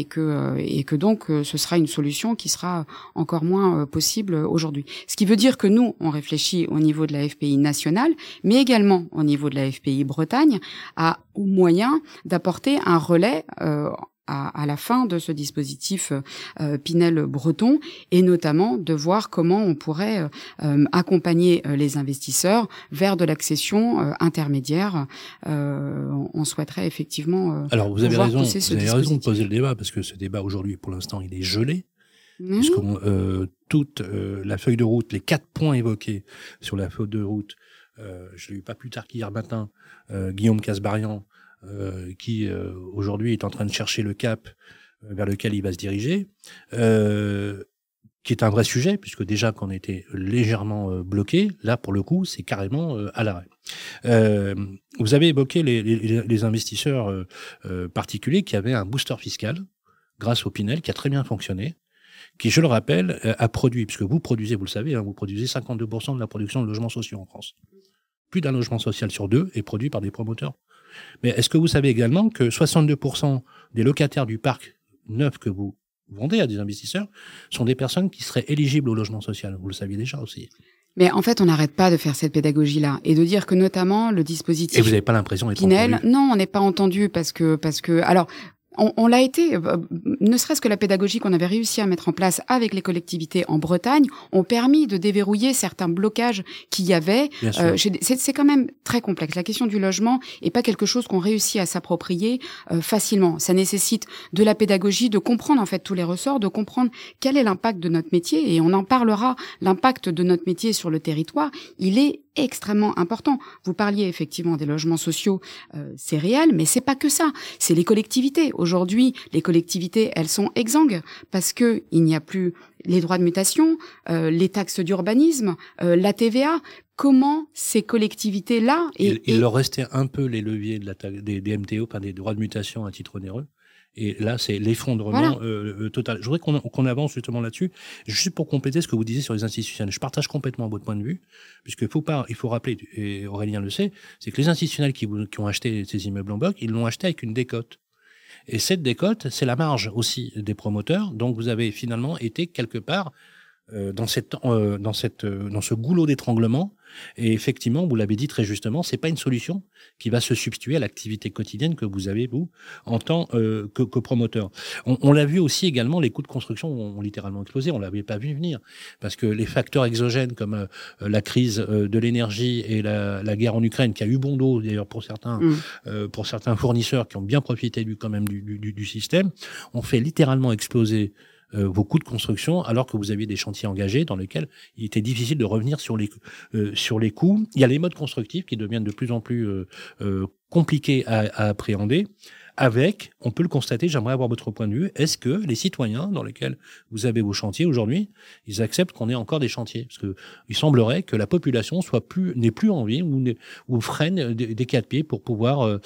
donc ce sera une solution qui sera encore moins possible aujourd'hui. Ce qui veut dire que nous on réfléchit au niveau de la FPI nationale, mais également au niveau de la FPI Bretagne au moyen d'apporter un relais à la fin de ce dispositif Pinel breton et notamment de voir comment on pourrait accompagner les investisseurs vers de l'accession intermédiaire. On souhaiterait effectivement Alors vous avez raison de poser le débat parce que ce débat aujourd'hui pour l'instant il est gelé. Puisque toute la feuille de route, les 4 points évoqués sur la feuille de route, je l'ai eu pas plus tard qu'hier matin, Guillaume Casbarian, qui aujourd'hui est en train de chercher le cap vers lequel il va se diriger, qui est un vrai sujet, puisque déjà qu'on était légèrement bloqué, là pour le coup c'est carrément à l'arrêt. Vous avez évoqué les investisseurs particuliers qui avaient un booster fiscal grâce au Pinel, qui a très bien fonctionné, qui, je le rappelle, a produit, puisque vous produisez, vous le savez, vous produisez 52% de la production de logements sociaux en France. Plus d'un logement social sur 2 est produit par des promoteurs. Mais est-ce que vous savez également que 62% des locataires du parc neuf que vous vendez à des investisseurs sont des personnes qui seraient éligibles au logement social? Vous le saviez déjà aussi. Mais en fait, on n'arrête pas de faire cette pédagogie-là et de dire que notamment le dispositif. Et vous n'avez pas l'impression d'être Pinel, entendu? non, on n'est pas entendu parce que alors. On l'a été, ne serait-ce que la pédagogie qu'on avait réussi à mettre en place avec les collectivités en Bretagne ont permis de déverrouiller certains blocages qu'il y avait. C'est quand même très complexe. La question du logement est pas quelque chose qu'on réussit à s'approprier facilement. Ça nécessite de la pédagogie, de comprendre en fait tous les ressorts, de comprendre quel est l'impact de notre métier, et on en parlera. L'impact de notre métier sur le territoire, il est extrêmement important. Vous parliez effectivement des logements sociaux, c'est réel, mais c'est pas que ça. C'est les collectivités. Aujourd'hui, les collectivités, elles sont exsangues parce que il n'y a plus les droits de mutation, les taxes d'urbanisme, la TVA. Comment ces collectivités-là... Il leur restait un peu les leviers des MTO, des droits de mutation à titre onéreux. Et là, c'est l'effondrement total. Je voudrais qu'on avance justement là-dessus. Juste pour compléter ce que vous disiez sur les institutionnels, je partage complètement votre point de vue, puisqu'il faut rappeler, et Aurélien le sait, c'est que les institutionnels qui ont acheté ces immeubles en bloc, ils l'ont acheté avec une décote. Et cette décote, c'est la marge aussi des promoteurs. Donc vous avez finalement été quelque part dans ce goulot d'étranglement. Et effectivement, vous l'avez dit très justement, c'est pas une solution qui va se substituer à l'activité quotidienne que vous avez, vous, en tant que promoteur. On l'a vu aussi également, les coûts de construction ont littéralement explosé, on l'avait pas vu venir. Parce que les facteurs exogènes comme la crise de l'énergie et la guerre en Ukraine, qui a eu bon dos d'ailleurs pour certains fournisseurs qui ont bien profité quand même du système, ont fait littéralement exploser vos coûts de construction, alors que vous aviez des chantiers engagés dans lesquels il était difficile de revenir sur les coûts. Il y a les modes constructifs qui deviennent de plus en plus compliqués à appréhender. Avec, on peut le constater, j'aimerais avoir votre point de vue, est-ce que les citoyens dans lesquels vous avez vos chantiers aujourd'hui, ils acceptent qu'on ait encore des chantiers? Parce que il semblerait que la population n'ait plus envie ou freine des quatre pieds pour pouvoir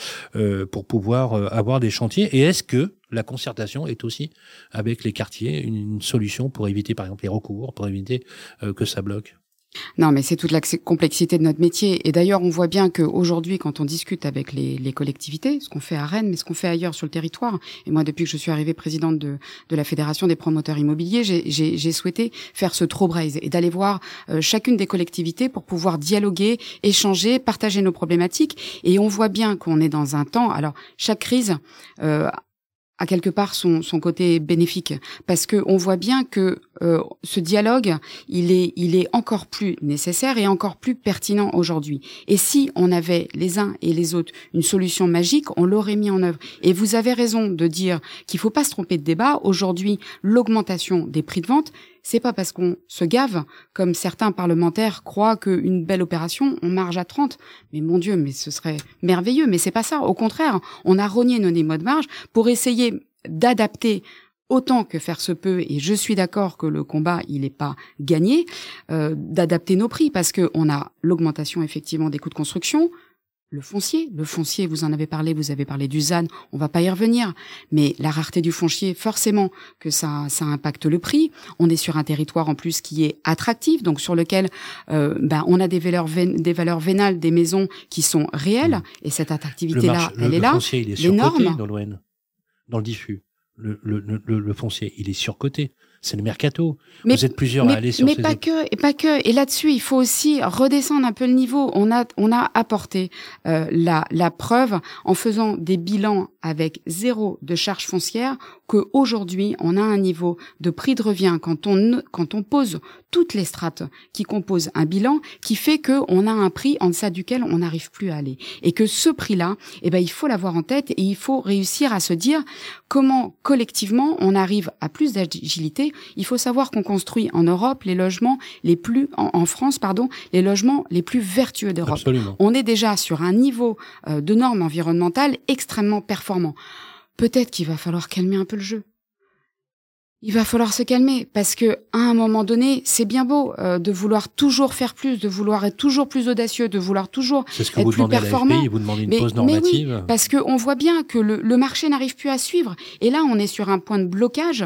avoir des chantiers. Et est-ce que la concertation est aussi avec les quartiers une solution pour éviter par exemple les recours, pour éviter que ça bloque? Non, mais c'est toute la complexité de notre métier. Et d'ailleurs, on voit bien qu'aujourd'hui, quand on discute avec les collectivités, ce qu'on fait à Rennes, mais ce qu'on fait ailleurs sur le territoire, et moi, depuis que je suis arrivée présidente de la Fédération des promoteurs immobiliers, j'ai souhaité faire ce Trobraise et d'aller voir chacune des collectivités pour pouvoir dialoguer, échanger, partager nos problématiques. Et on voit bien qu'on est dans un temps... Alors, chaque crise... a quelque part son côté bénéfique, parce que on voit bien que ce dialogue, il est encore plus nécessaire et encore plus pertinent aujourd'hui. Et si on avait les uns et les autres une solution magique, on l'aurait mis en œuvre. Et vous avez raison de dire qu'il faut pas se tromper de débat. Aujourd'hui, l'augmentation des prix de vente, c'est pas parce qu'on se gave, comme certains parlementaires croient qu'une belle opération, on marge à 30. Mais mon Dieu, mais ce serait merveilleux. Mais c'est pas ça. Au contraire, on a rogné nos niveaux de marge pour essayer d'adapter autant que faire se peut, et je suis d'accord que le combat, il n'est pas gagné, d'adapter nos prix, parce que on a l'augmentation effectivement des coûts de construction. Le foncier, vous en avez parlé, vous avez parlé du ZAN, on va pas y revenir, mais la rareté du foncier, forcément que ça impacte le prix. On est sur un territoire en plus qui est attractif, donc sur lequel on a des valeurs vénales, des maisons qui sont réelles, et cette attractivité-là, elle est là. Le foncier, il est surcoté dans l'ON, dans le diffus. Le foncier, il est surcoté. C'est le mercato. Vous êtes plusieurs à aller sur ces... Mais pas que. Et là-dessus, il faut aussi redescendre un peu le niveau. On a apporté la preuve en faisant des bilans avec 0 de charge foncière, qu'aujourd'hui, on a un niveau de prix de revient quand on pose toutes les strates qui composent un bilan, qui fait qu'on a un prix en deçà duquel on n'arrive plus à aller. Et que ce prix-là, il faut l'avoir en tête, et il faut réussir à se dire comment collectivement on arrive à plus d'agilité. Il faut savoir qu'on construit en Europe les logements en France, les logements les plus vertueux d'Europe. Absolument. On est déjà sur un niveau de normes environnementales extrêmement performant. Peut-être qu'il va falloir calmer un peu le jeu. Il va falloir se calmer parce que à un moment donné, c'est bien beau de vouloir toujours faire plus, de vouloir être toujours plus audacieux, de vouloir toujours C'est ce que être vous plus demandez à performant. l'AFPI, vous demandez une pause normative. Mais oui, parce que on voit bien que le marché n'arrive plus à suivre. Et là, on est sur un point de blocage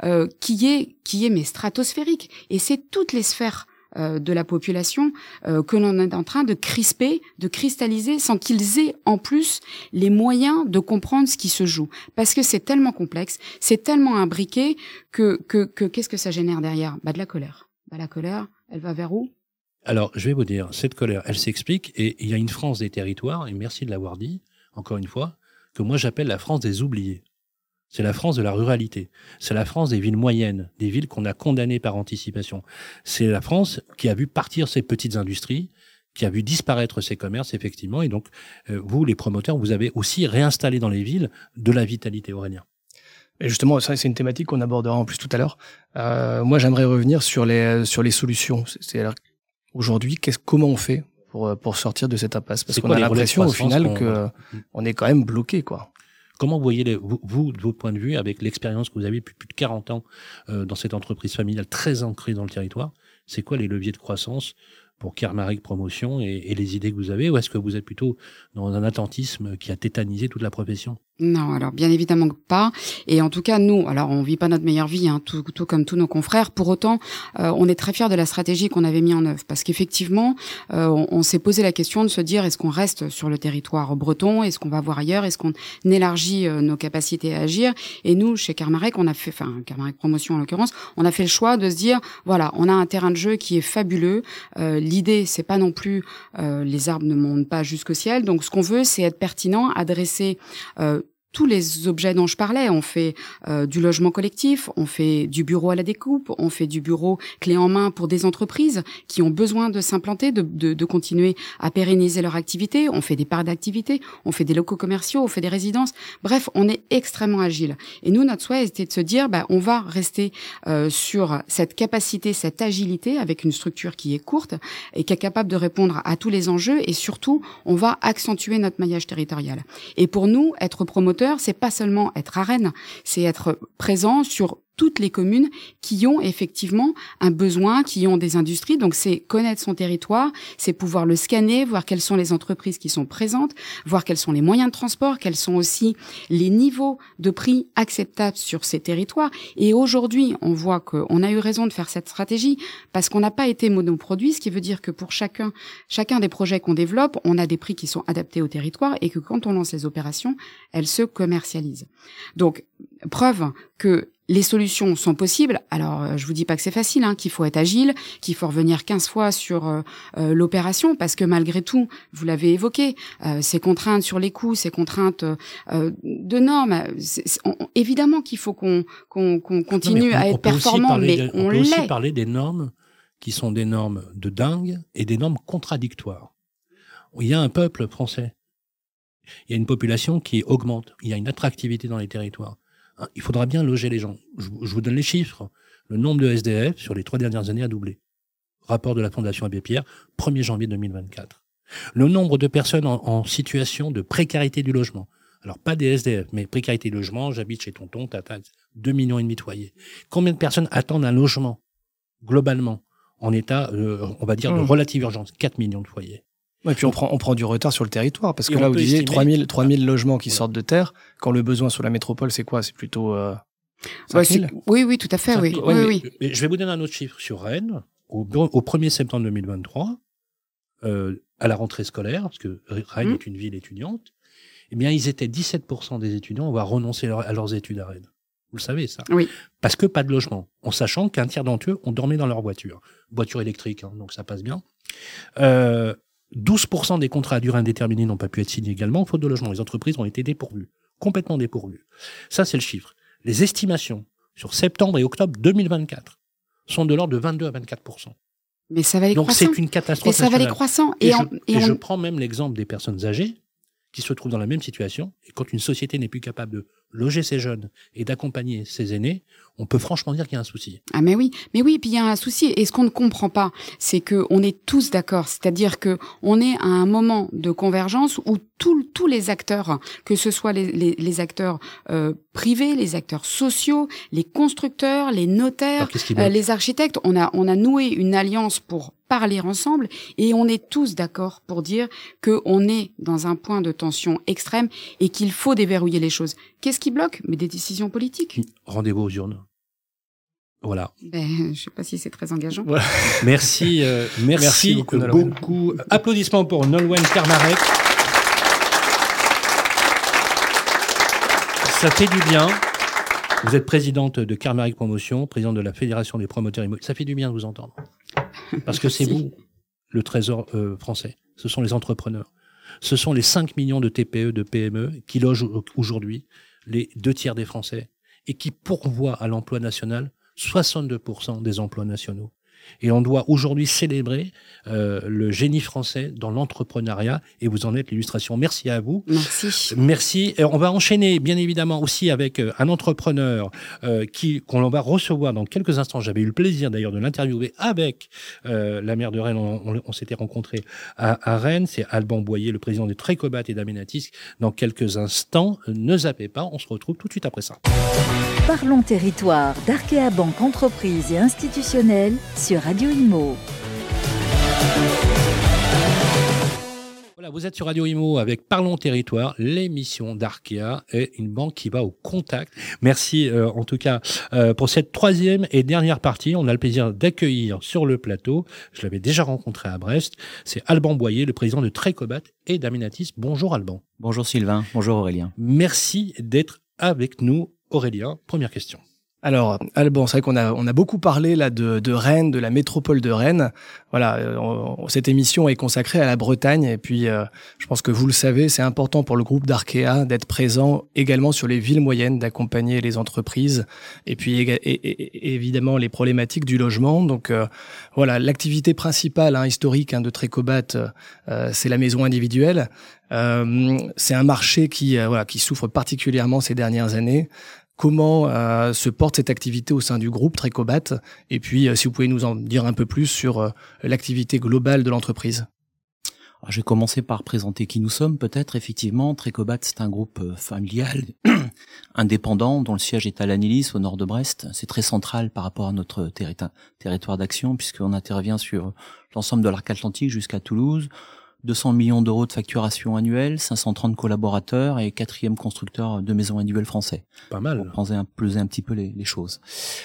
qui est mais stratosphérique. Et c'est toutes les sphères de la population que l'on est en train de crisper, de cristalliser, sans qu'ils aient en plus les moyens de comprendre ce qui se joue. Parce que c'est tellement complexe, c'est tellement imbriqué que qu'est-ce que ça génère derrière ? De la colère. La colère, elle va vers où ? Alors, je vais vous dire, cette colère, elle s'explique, et il y a une France des territoires, et merci de l'avoir dit, encore une fois, que moi j'appelle la France des oubliés. C'est la France de la ruralité. C'est la France des villes moyennes, des villes qu'on a condamnées par anticipation. C'est la France qui a vu partir ses petites industries, qui a vu disparaître ses commerces, effectivement. Et donc, vous, les promoteurs, vous avez aussi réinstallé dans les villes de la vitalité, Aurélien. Et justement, ça, c'est une thématique qu'on abordera en plus tout à l'heure. Moi, j'aimerais revenir sur les solutions. Alors, aujourd'hui, comment on fait pour sortir de cette impasse ? Parce qu'on a l'impression, au final, qu'on est quand même bloqué, quoi. Comment vous voyez, vous, de votre point de vue, avec l'expérience que vous avez depuis plus de 40 ans dans cette entreprise familiale très ancrée dans le territoire, c'est quoi les leviers de croissance pour Kermarec Promotion et les idées que vous avez ? Ou est-ce que vous êtes plutôt dans un attentisme qui a tétanisé toute la profession ? Non, alors bien évidemment pas. Et en tout cas, nous, alors on vit pas notre meilleure vie, tout comme tous nos confrères. Pour autant, on est très fiers de la stratégie qu'on avait mis en œuvre, parce qu'effectivement, on s'est posé la question de se dire est-ce qu'on reste sur le territoire breton, est-ce qu'on va voir ailleurs, est-ce qu'on élargit nos capacités à agir. Et nous, chez Kermarec, Kermarec Promotion en l'occurrence, on a fait le choix de se dire voilà, on a un terrain de jeu qui est fabuleux. L'idée, c'est pas non plus les arbres ne montent pas jusqu'au ciel. Donc, ce qu'on veut, c'est être pertinent, adresser tous les objets dont je parlais. On fait du logement collectif, on fait du bureau à la découpe, on fait du bureau clé en main pour des entreprises qui ont besoin de s'implanter, de continuer à pérenniser leur activité. On fait des parcs d'activité, on fait des locaux commerciaux, on fait des résidences. Bref, on est extrêmement agile. Et nous, notre souhait était de se dire, on va rester sur cette capacité, cette agilité avec une structure qui est courte et qui est capable de répondre à tous les enjeux. Et surtout, on va accentuer notre maillage territorial. Et pour nous, être promoteur, c'est pas seulement être à Rennes, c'est être présent sur toutes les communes qui ont effectivement un besoin, qui ont des industries. Donc, c'est connaître son territoire, c'est pouvoir le scanner, voir quelles sont les entreprises qui sont présentes, voir quels sont les moyens de transport, quels sont aussi les niveaux de prix acceptables sur ces territoires. Et aujourd'hui, on voit qu'on a eu raison de faire cette stratégie parce qu'on n'a pas été monoproduit, ce qui veut dire que pour chacun des projets qu'on développe, on a des prix qui sont adaptés au territoire et que quand on lance les opérations, elles se commercialisent. Donc, preuve que les solutions sont possibles. Alors, je vous dis pas que c'est facile, qu'il faut être agile, qu'il faut revenir 15 fois sur l'opération, parce que malgré tout, vous l'avez évoqué, ces contraintes sur les coûts, ces contraintes de normes, évidemment qu'il faut qu'on continue à être performant, mais on l'est. On peut aussi parler des normes qui sont des normes de dingue et des normes contradictoires. Il y a un peuple français, il y a une population qui augmente, il y a une attractivité dans les territoires. Il faudra bien loger les gens. Je vous donne les chiffres. Le nombre de SDF sur les 3 dernières années a doublé. Rapport de la Fondation Abbé Pierre, 1er janvier 2024. Le nombre de personnes en situation de précarité du logement. Alors, pas des SDF, mais précarité du logement, j'habite chez tonton, tata, 2,5 millions de foyers. Combien de personnes attendent un logement, globalement, en état, on va dire, de relative urgence? 4 millions de foyers. Et puis on prend du retard sur le territoire, parce que là, vous disiez 3000 logements qui sortent de terre, quand le besoin sur la métropole, c'est quoi ? C'est plutôt 5000 ? Oui, tout à fait, oui. Mais je vais vous donner un autre chiffre sur Rennes. Au 1er septembre 2023, à la rentrée scolaire, parce que Rennes est une ville étudiante, eh bien, ils étaient 17% des étudiants à avoir renoncé à leurs études à Rennes. Vous le savez, ça. Oui. Parce que pas de logement. En sachant qu'un tiers d'entre eux ont dormi dans leur voiture. Voiture électrique, donc ça passe bien. 12% des contrats à durée indéterminée n'ont pas pu être signés également, faute de logement. Les entreprises ont été dépourvues, complètement dépourvues. Ça, c'est le chiffre. Les estimations sur septembre et octobre 2024 sont de l'ordre de 22 à 24%. Mais ça va aller croissant. Donc c'est une catastrophe. Mais ça va aller croissant. Et je prends même l'exemple des personnes âgées qui se trouvent dans la même situation. Et quand une société n'est plus capable de loger ses jeunes et d'accompagner ses aînés, on peut franchement dire qu'il y a un souci. Ah mais oui, puis il y a un souci. Et ce qu'on ne comprend pas, c'est que on est tous d'accord. C'est-à-dire que on est à un moment de convergence où tous les acteurs, que ce soit les acteurs privés, les acteurs sociaux, les constructeurs, les notaires, les architectes, on a noué une alliance pour parler ensemble et on est tous d'accord pour dire que on est dans un point de tension extrême et qu'il faut déverrouiller les choses. Qu'est-ce qui bloque? Mais des décisions politiques. Rendez-vous aux urnes. Voilà. Je sais pas si c'est très engageant. Voilà. Merci beaucoup. Applaudissements pour Nolwenn Kermarek. Ça fait du bien. Vous êtes présidente de Kermarek Promotion, présidente de la Fédération des promoteurs immobiliers. Ça fait du bien de vous entendre. Parce que c'est vous, le trésor français. Ce sont les entrepreneurs. Ce sont les 5 millions de TPE, de PME qui logent aujourd'hui les 2/3 des Français et qui pourvoient à l'emploi national 62% des emplois nationaux. Et on doit aujourd'hui célébrer le génie français dans l'entrepreneuriat et vous en êtes l'illustration. Merci à vous. Merci. Et on va enchaîner bien évidemment aussi avec un entrepreneur qu'on va recevoir dans quelques instants. J'avais eu le plaisir d'ailleurs de l'interviewer avec la maire de Rennes. On s'était rencontrés à Rennes. C'est Alban Boyer, le président des Trécobat et d'Amenatis. Dans quelques instants, ne zappez pas. On se retrouve tout de suite après ça. Parlons territoire d'Arkea Banque Entreprise et Institutionnelle sur Radio Imo. Voilà, vous êtes sur Radio Imo avec Parlons Territoire, l'émission d'Arkea et une banque qui va au contact. Merci en tout cas pour cette troisième et dernière partie. On a le plaisir d'accueillir sur le plateau, je l'avais déjà rencontré à Brest, c'est Alban Boyer, le président de Trécobat et d'Amenatis. Bonjour Alban. Bonjour Sylvain, bonjour Aurélien. Merci d'être avec nous. Aurélien, première question. Alors, Alban, c'est vrai qu'on a beaucoup parlé là de Rennes, de la métropole de Rennes. Voilà, cette émission est consacrée à la Bretagne et puis je pense que vous le savez, c'est important pour le groupe d'Arkea d'être présent également sur les villes moyennes, d'accompagner les entreprises et puis évidemment les problématiques du logement. Donc voilà, l'activité principale historique de Trécobat, c'est la maison individuelle. C'est un marché qui souffre particulièrement ces dernières années. Comment se porte cette activité au sein du groupe Trécobat? Et puis, si vous pouvez nous en dire un peu plus sur l'activité globale de l'entreprise. Alors, je vais commencer par présenter qui nous sommes, peut-être. Effectivement, Trécobat, c'est un groupe familial, indépendant, dont le siège est à Lannilis, au nord de Brest. C'est très central par rapport à notre territoire d'action, puisqu'on intervient sur l'ensemble de l'arc atlantique jusqu'à Toulouse. 200 millions d'euros de facturation annuelle, 530 collaborateurs et 4e constructeur de maisons individuelles français. Pas mal. Pour peser un petit peu les choses.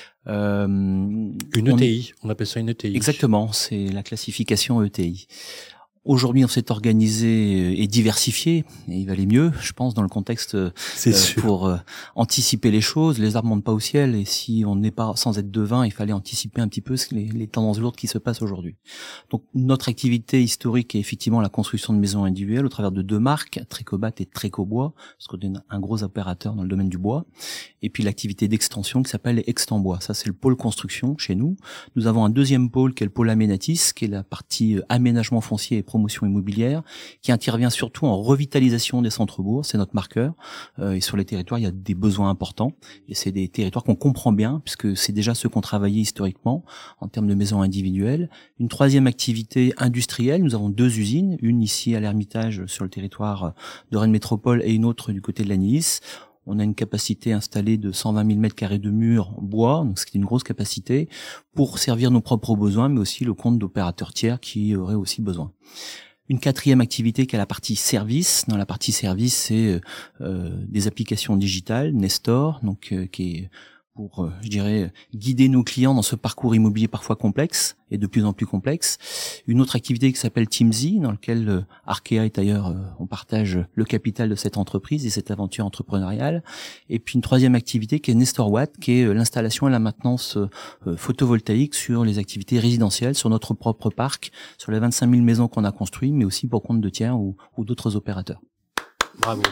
Une ETI, on appelle ça une ETI. Exactement, c'est la classification ETI. Aujourd'hui, on s'est organisé et diversifié, et il valait mieux, je pense, dans le contexte pour anticiper les choses. Les arbres montent pas au ciel, et si on n'est pas sans être devin, il fallait anticiper un petit peu les tendances lourdes qui se passent aujourd'hui. Donc, notre activité historique est effectivement la construction de maisons individuelles au travers de 2 marques, Trécobat et Trécobois, parce qu'on est un gros opérateur dans le domaine du bois, et puis l'activité d'extension qui s'appelle Extenbois. Ça, c'est le pôle construction chez nous. Nous avons un deuxième pôle qui est le pôle Amenatis, qui est la partie aménagement foncier et promotion immobilière, qui intervient surtout en revitalisation des centres-bourgs, c'est notre marqueur, et sur les territoires, il y a des besoins importants, et c'est des territoires qu'on comprend bien, puisque c'est déjà ceux qu'on travaillait historiquement, en termes de maisons individuelles. Une troisième activité industrielle, nous avons 2 usines, une ici à l'Ermitage, sur le territoire de Rennes Métropole, et une autre du côté de Lannilis. On a une capacité installée de 120 000 m² de murs bois, donc c'est une grosse capacité, pour servir nos propres besoins, mais aussi le compte d'opérateurs tiers qui auraient aussi besoin. Une 4e activité qui est la partie service. Dans la partie service, c'est des applications digitales, Nestor, donc qui est pour, guider nos clients dans ce parcours immobilier parfois complexe et de plus en plus complexe. Une autre activité qui s'appelle Teamzy, dans laquelle Arkea est d'ailleurs, on partage le capital de cette entreprise et cette aventure entrepreneuriale. Et puis une 3e activité qui est Nestor Watt, qui est l'installation et la maintenance photovoltaïque sur les activités résidentielles, sur notre propre parc, sur les 25 000 maisons qu'on a construites, mais aussi pour compte de tiers ou d'autres opérateurs. Bravo.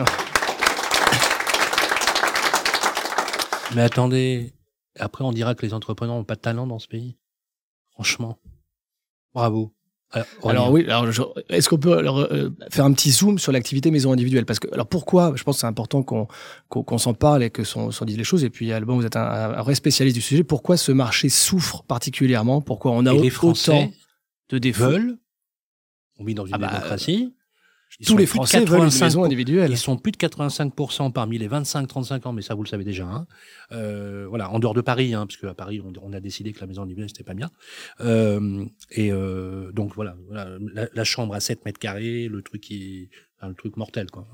Mais attendez, après on dira que les entrepreneurs n'ont pas de talent dans ce pays. Franchement, bravo. Est-ce qu'on peut faire un petit zoom sur l'activité maison individuelle? Parce que, alors pourquoi, je pense que c'est important qu'on s'en parle et que s'en disent les choses. Et puis, Alban, vous êtes un vrai spécialiste du sujet. Pourquoi ce marché souffre particulièrement? Pourquoi on a autant de défauts? On vit dans une démocratie. Tous les Français veulent une maison individuelle. Ils sont plus de 85% parmi les 25-35 ans, mais ça vous le savez déjà. Voilà, en dehors de Paris, parce qu'à Paris on a décidé que la maison individuelle c'était pas bien. Donc voilà, la chambre à 7 mètres carrés, le truc mortel quoi.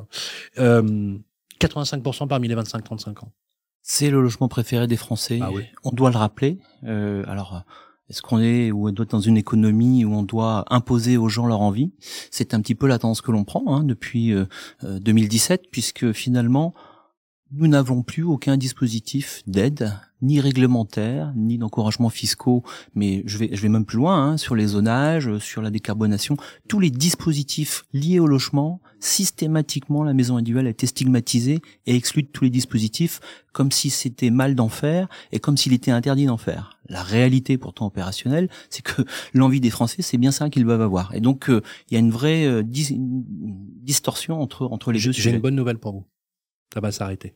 85% parmi les 25-35 ans. C'est le logement préféré des Français. Ah oui. On doit le rappeler. Est-ce qu'on est ou on doit être dans une économie où on doit imposer aux gens leur envie? C'est un petit peu la tendance que l'on prend depuis 2017, puisque finalement nous n'avons plus aucun dispositif d'aide, ni réglementaire, ni d'encouragement fiscaux, mais je vais même plus loin, sur les zonages, sur la décarbonation, tous les dispositifs liés au logement, systématiquement la maison individuelle a été stigmatisée et exclue de tous les dispositifs, comme si c'était mal d'en faire et comme s'il était interdit d'en faire. La réalité pourtant opérationnelle, c'est que l'envie des Français, c'est bien ça qu'ils doivent avoir. Et donc il y a une vraie distorsion entre les deux sujets. J'ai une bonne nouvelle pour vous. Ça va s'arrêter.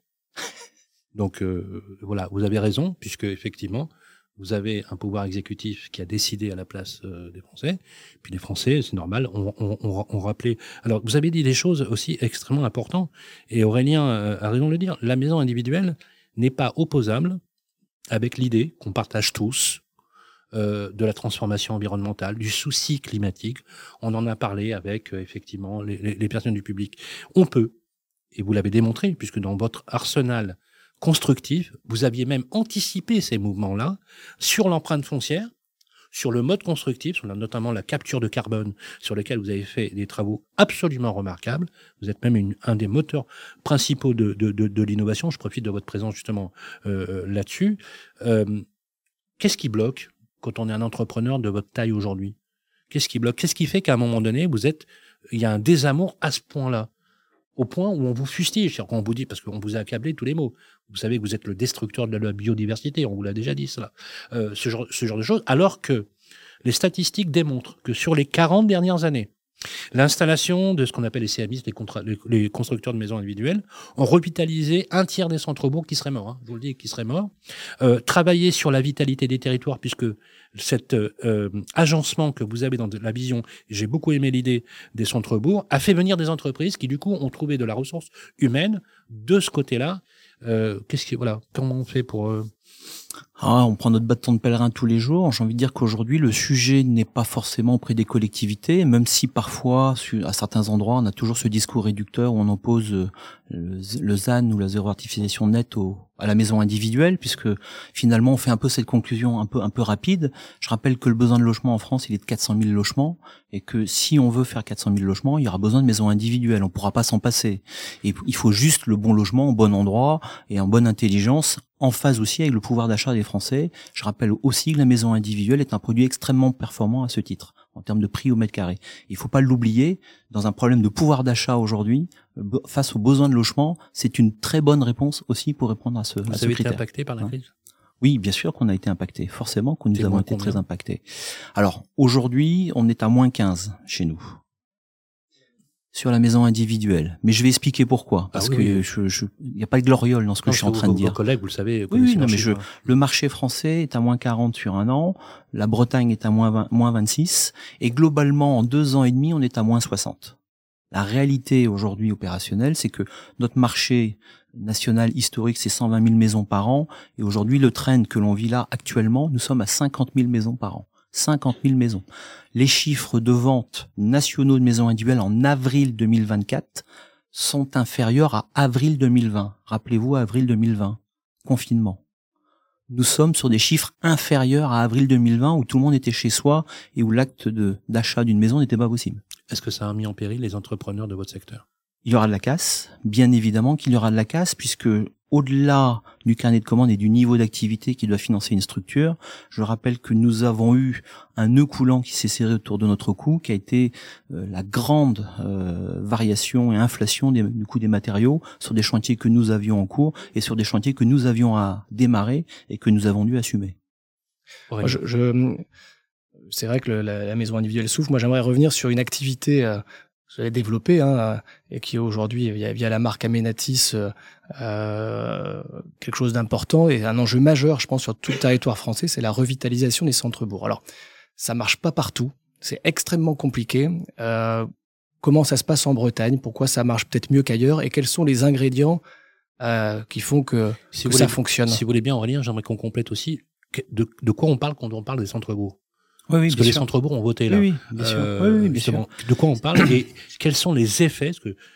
Donc voilà, vous avez raison, puisque effectivement, vous avez un pouvoir exécutif qui a décidé à la place des Français. Puis les Français, c'est normal, on rappelait. Alors, vous avez dit des choses aussi extrêmement importantes, et Aurélien a raison de le dire. La maison individuelle n'est pas opposable avec l'idée qu'on partage tous de la transformation environnementale, du souci climatique. On en a parlé avec effectivement les personnes du public. On peut, et vous l'avez démontré, puisque dans votre arsenal constructif, vous aviez même anticipé ces mouvements-là sur l'empreinte foncière, sur le mode constructif, sur notamment la capture de carbone, sur lequel vous avez fait des travaux absolument remarquables. Vous êtes même un des moteurs principaux de l'innovation. Je profite de votre présence justement là-dessus. Qu'est-ce qui bloque quand on est un entrepreneur de votre taille aujourd'hui? Qu'est-ce qui bloque? Qu'est-ce qui fait qu'à un moment donné, il y a un désamour à ce point-là? Au point où on vous fustige, c'est-à-dire qu'on vous dit, parce qu'on vous a accablé tous les mots. Vous savez que vous êtes le destructeur de la biodiversité, on vous l'a déjà dit cela. Ce genre de choses, alors que les statistiques démontrent que sur les 40 dernières années, l'installation de ce qu'on appelle les CMI, les constructeurs de maisons individuelles, ont revitalisé un tiers des centres-bourgs qui seraient morts, je vous le dis, qui seraient morts. Travailler sur la vitalité des territoires, puisque cet agencement que vous avez dans la vision, j'ai beaucoup aimé l'idée des centres-bourgs, a fait venir des entreprises qui, du coup, ont trouvé de la ressource humaine de ce côté-là. Comment on fait pour... On prend notre bâton de pèlerin tous les jours. J'ai envie de dire qu'aujourd'hui, le sujet n'est pas forcément auprès des collectivités, même si parfois, à certains endroits, on a toujours ce discours réducteur où on oppose le ZAN ou la zéro artificialisation nette à la maison individuelle, puisque finalement, on fait un peu cette conclusion un peu rapide. Je rappelle que le besoin de logement en France, il est de 400 000 logements, et que si on veut faire 400 000 logements, il y aura besoin de maisons individuelles. On pourra pas s'en passer. Et il faut juste le bon logement au bon endroit et en bonne intelligence, en phase aussi avec le pouvoir d'achat des Français. Je rappelle aussi que la maison individuelle est un produit extrêmement performant à ce titre, en termes de prix au mètre carré. Il faut pas l'oublier, dans un problème de pouvoir d'achat aujourd'hui, face aux besoins de logement, c'est une très bonne réponse aussi pour répondre à ce critère. Vous avez été impacté par la crise ? Oui, bien sûr qu'on a été impacté, forcément que nous avons été très impactés. Alors, aujourd'hui, on est à moins 15 chez nous. Sur la maison individuelle. Mais je vais expliquer pourquoi. Parce que il n'y a pas de gloriole dans ce que je suis en train de dire. Vos collègues, vous le savez. Le marché français est à moins 40 sur un an. La Bretagne est à moins 26. Et globalement, en 2 ans et demi, on est à moins 60. La réalité aujourd'hui opérationnelle, c'est que notre marché national historique, c'est 120 000 maisons par an. Et aujourd'hui, le trend que l'on vit là actuellement, nous sommes à 50 000 maisons par an. 50 000 maisons. Les chiffres de vente nationaux de maisons individuelles en avril 2024 sont inférieurs à avril 2020. Rappelez-vous, avril 2020, confinement. Nous sommes sur des chiffres inférieurs à avril 2020 où tout le monde était chez soi et où l'acte d'achat d'une maison n'était pas possible. Est-ce que ça a mis en péril les entrepreneurs de votre secteur ? Il y aura de la casse, bien évidemment qu'il y aura de la casse, puisque au-delà du carnet de commandes et du niveau d'activité qui doit financer une structure, je rappelle que nous avons eu un nœud coulant qui s'est serré autour de notre cou, qui a été la grande variation et inflation du coût des matériaux sur des chantiers que nous avions en cours et sur des chantiers que nous avions à démarrer et que nous avons dû assumer. Ouais. c'est vrai que la maison individuelle souffre. Moi, j'aimerais revenir sur une activité que j'avais développée et qui est aujourd'hui, via la marque Aménatis, quelque chose d'important et un enjeu majeur, je pense, sur tout le territoire français, c'est la revitalisation des centres-bourgs. Alors, ça marche pas partout, c'est extrêmement compliqué. Comment ça se passe en Bretagne? Pourquoi ça marche peut-être mieux qu'ailleurs? Et quels sont les ingrédients qui font que ça fonctionne? Si vous voulez bien, Aurélien, j'aimerais qu'on complète aussi de quoi on parle quand on parle des centres-bourgs. Oui, parce que les centres-bourgs ont voté là. Oui, bien sûr. Oui, bien sûr. De quoi on parle et quels sont les effets? Parce que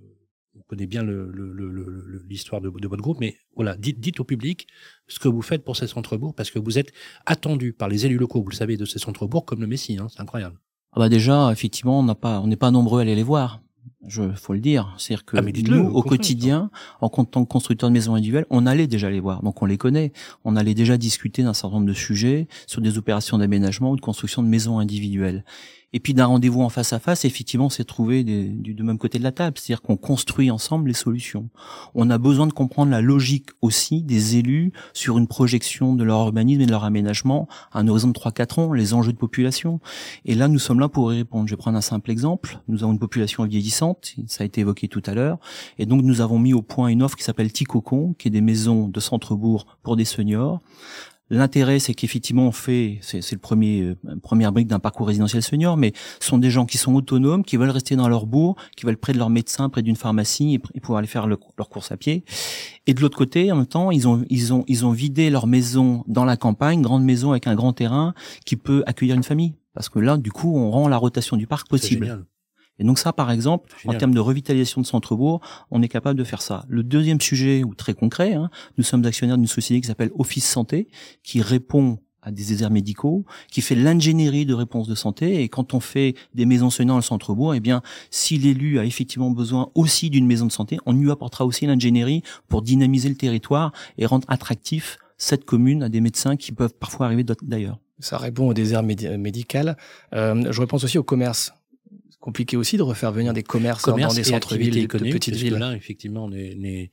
on connaît bien l'histoire de votre groupe, mais voilà, dites au public ce que vous faites pour ces centres-bourgs, parce que vous êtes attendu par les élus locaux, vous le savez, de ces centres-bourgs comme le Messie. C'est incroyable. Ah bah déjà, effectivement, on n'est pas nombreux à aller les voir. Faut le dire. C'est-à-dire que nous, au quotidien, en tant que constructeur de maisons individuelles, on allait déjà les voir. Donc on les connaît. On allait déjà discuter d'un certain nombre de sujets sur des opérations d'aménagement ou de construction de maisons individuelles. Et puis d'un rendez-vous en face à face, effectivement, c'est trouver du même côté de la table. C'est-à-dire qu'on construit ensemble les solutions. On a besoin de comprendre la logique aussi des élus sur une projection de leur urbanisme et de leur aménagement à un horizon de 3-4 ans, les enjeux de population. Et là, nous sommes là pour y répondre. Je vais prendre un simple exemple. Nous avons une population vieillissante, ça a été évoqué tout à l'heure. Et donc, nous avons mis au point une offre qui s'appelle Ticocon, qui est des maisons de centre-bourg pour des seniors. L'intérêt, c'est qu'effectivement, c'est le première brique d'un parcours résidentiel senior, mais ce sont des gens qui sont autonomes, qui veulent rester dans leur bourg, qui veulent près de leur médecin, près d'une pharmacie et pouvoir aller faire leur course à pied. Et de l'autre côté, en même temps, ils ont vidé leur maison dans la campagne, grande maison avec un grand terrain qui peut accueillir une famille. Parce que là, du coup, on rend la rotation du parc possible. C'est génial. Et donc ça, par exemple, en termes de revitalisation de centre-bourg, on est capable de faire ça. Le deuxième sujet, ou très concret, nous sommes actionnaires d'une société qui s'appelle Office Santé, qui répond à des déserts médicaux, qui fait l'ingénierie de réponse de santé. Et quand on fait des maisons seniors dans le centre-bourg, eh bien, si l'élu a effectivement besoin aussi d'une maison de santé, on lui apportera aussi l'ingénierie pour dynamiser le territoire et rendre attractif cette commune à des médecins qui peuvent parfois arriver d'ailleurs. Ça répond au désert médical. Je repense aussi au commerce. Compliqué aussi de refaire venir des commerces dans des centres-villes, de petites villes. L'un, effectivement, n'est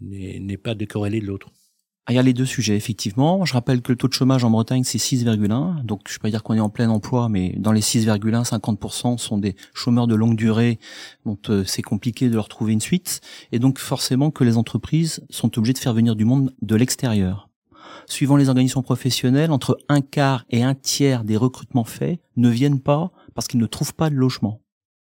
pas décorrélé de l'autre. Il y a les deux sujets, effectivement. Je rappelle que le taux de chômage en Bretagne, c'est 6,1. Donc, je ne peux pas dire qu'on est en plein emploi, mais dans les 6,1, 50% sont des chômeurs de longue durée. Donc, c'est compliqué de leur trouver une suite. Et donc, forcément que les entreprises sont obligées de faire venir du monde de l'extérieur. Suivant les organisations professionnelles, entre un quart et un tiers des recrutements faits ne viennent pas parce qu'ils ne trouvent pas de logement.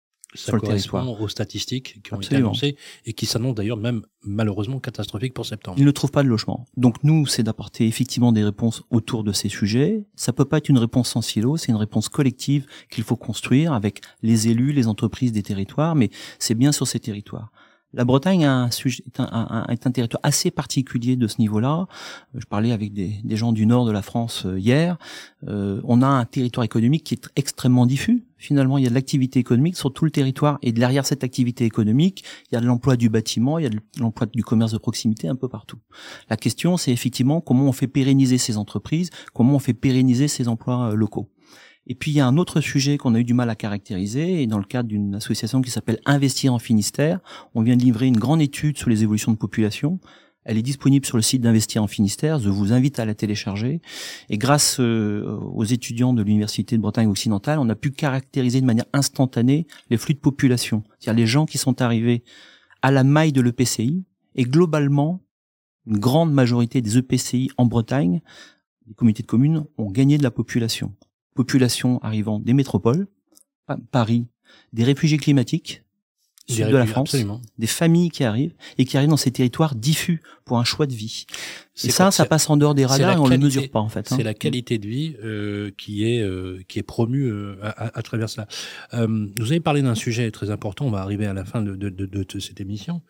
Ça correspond aux statistiques qui ont été annoncées et qui s'annoncent d'ailleurs même malheureusement catastrophiques pour septembre. Ils ne trouvent pas de logement. Donc nous, c'est d'apporter effectivement des réponses autour de ces sujets. Ça peut pas être une réponse sans silo, c'est une réponse collective qu'il faut construire avec les élus, les entreprises des territoires, mais c'est bien sur ces territoires. La Bretagne est un territoire assez particulier de ce niveau-là. Je parlais avec des gens du nord de la France hier. On a un territoire économique qui est extrêmement diffus. Finalement, il y a de l'activité économique sur tout le territoire. Et derrière cette activité économique, il y a de l'emploi du bâtiment, il y a de l'emploi du commerce de proximité un peu partout. La question, c'est effectivement comment on fait pérenniser ces entreprises, comment on fait pérenniser ces emplois locaux. Et puis, il y a un autre sujet qu'on a eu du mal à caractériser, et dans le cadre d'une association qui s'appelle Investir en Finistère, on vient de livrer une grande étude sur les évolutions de population. Elle est disponible sur le site d'Investir en Finistère, je vous invite à la télécharger. Et grâce aux étudiants de l'Université de Bretagne occidentale, on a pu caractériser de manière instantanée les flux de population, c'est-à-dire les gens qui sont arrivés à la maille de l'EPCI, et globalement, une grande majorité des EPCI en Bretagne, les communautés de communes, ont gagné de la population. Population arrivant des métropoles, Paris, des réfugiés climatiques, sud de la France, absolument. Des familles qui arrivent dans ces territoires diffus pour un choix de vie. Et ça passe en dehors des radars et on ne le mesure pas en fait. C'est la qualité de vie qui est promue à travers ça. Vous avez parlé d'un sujet très important, on va arriver à la fin de cette émission,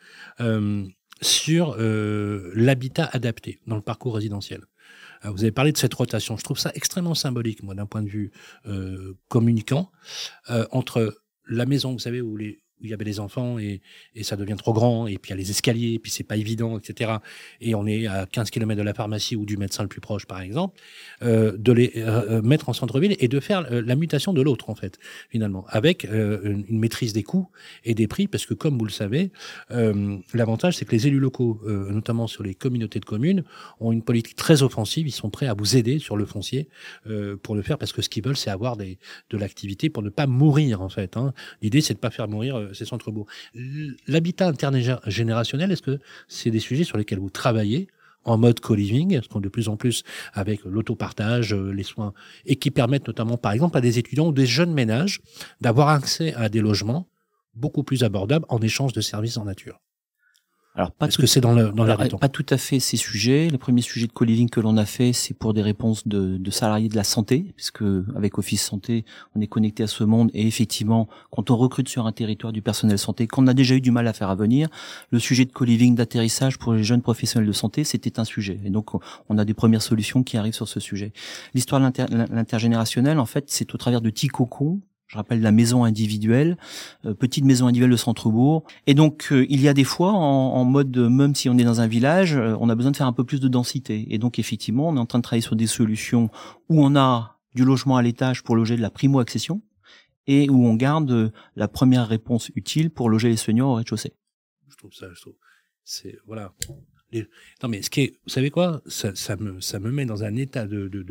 sur l'habitat adapté dans le parcours résidentiel. Vous avez parlé de cette rotation. Je trouve ça extrêmement symbolique, moi, d'un point de vue communicant, entre la maison, vous savez, où où il y avait les enfants et ça devient trop grand, et puis il y a les escaliers, et puis c'est pas évident, etc. Et on est à 15 km de la pharmacie ou du médecin le plus proche, par exemple, de les mettre en centre-ville et de faire la mutation de l'autre, en fait, finalement, avec une maîtrise des coûts et des prix, parce que comme vous le savez, l'avantage, c'est que les élus locaux, notamment sur les communautés de communes, ont une politique très offensive, ils sont prêts à vous aider sur le foncier pour le faire, parce que ce qu'ils veulent, c'est avoir de l'activité pour ne pas mourir, en fait. L'idée, c'est de pas faire mourir ces centres-bourgs. L'habitat intergénérationnel, est-ce que c'est des sujets sur lesquels vous travaillez en mode co-living, parce qu'on de plus en plus avec l'autopartage, les soins, et qui permettent notamment, par exemple, à des étudiants ou des jeunes ménages d'avoir accès à des logements beaucoup plus abordables en échange de services en nature? Alors, que c'est dans l'air du temps? Pas tout à fait ces sujets. Le premier sujet de co-living que l'on a fait, c'est pour des réponses de salariés de la santé, puisque avec Office Santé, on est connecté à ce monde, et effectivement, quand on recrute sur un territoire du personnel santé, qu'on a déjà eu du mal à faire venir, le sujet de co-living d'atterrissage pour les jeunes professionnels de santé, c'était un sujet. Et donc, on a des premières solutions qui arrivent sur ce sujet. L'histoire de l'intergénérationnel, en fait, c'est au travers de petits cocons. Je rappelle la maison individuelle, petite maison individuelle de centre-bourg. Et donc, il y a des fois, en mode, même si on est dans un village, on a besoin de faire un peu plus de densité. Et donc, effectivement, on est en train de travailler sur des solutions où on a du logement à l'étage pour loger de la primo-accession et où on garde la première réponse utile pour loger les seniors au rez-de-chaussée. Je trouve c'est, voilà. Non, mais vous savez quoi, ça me met dans un état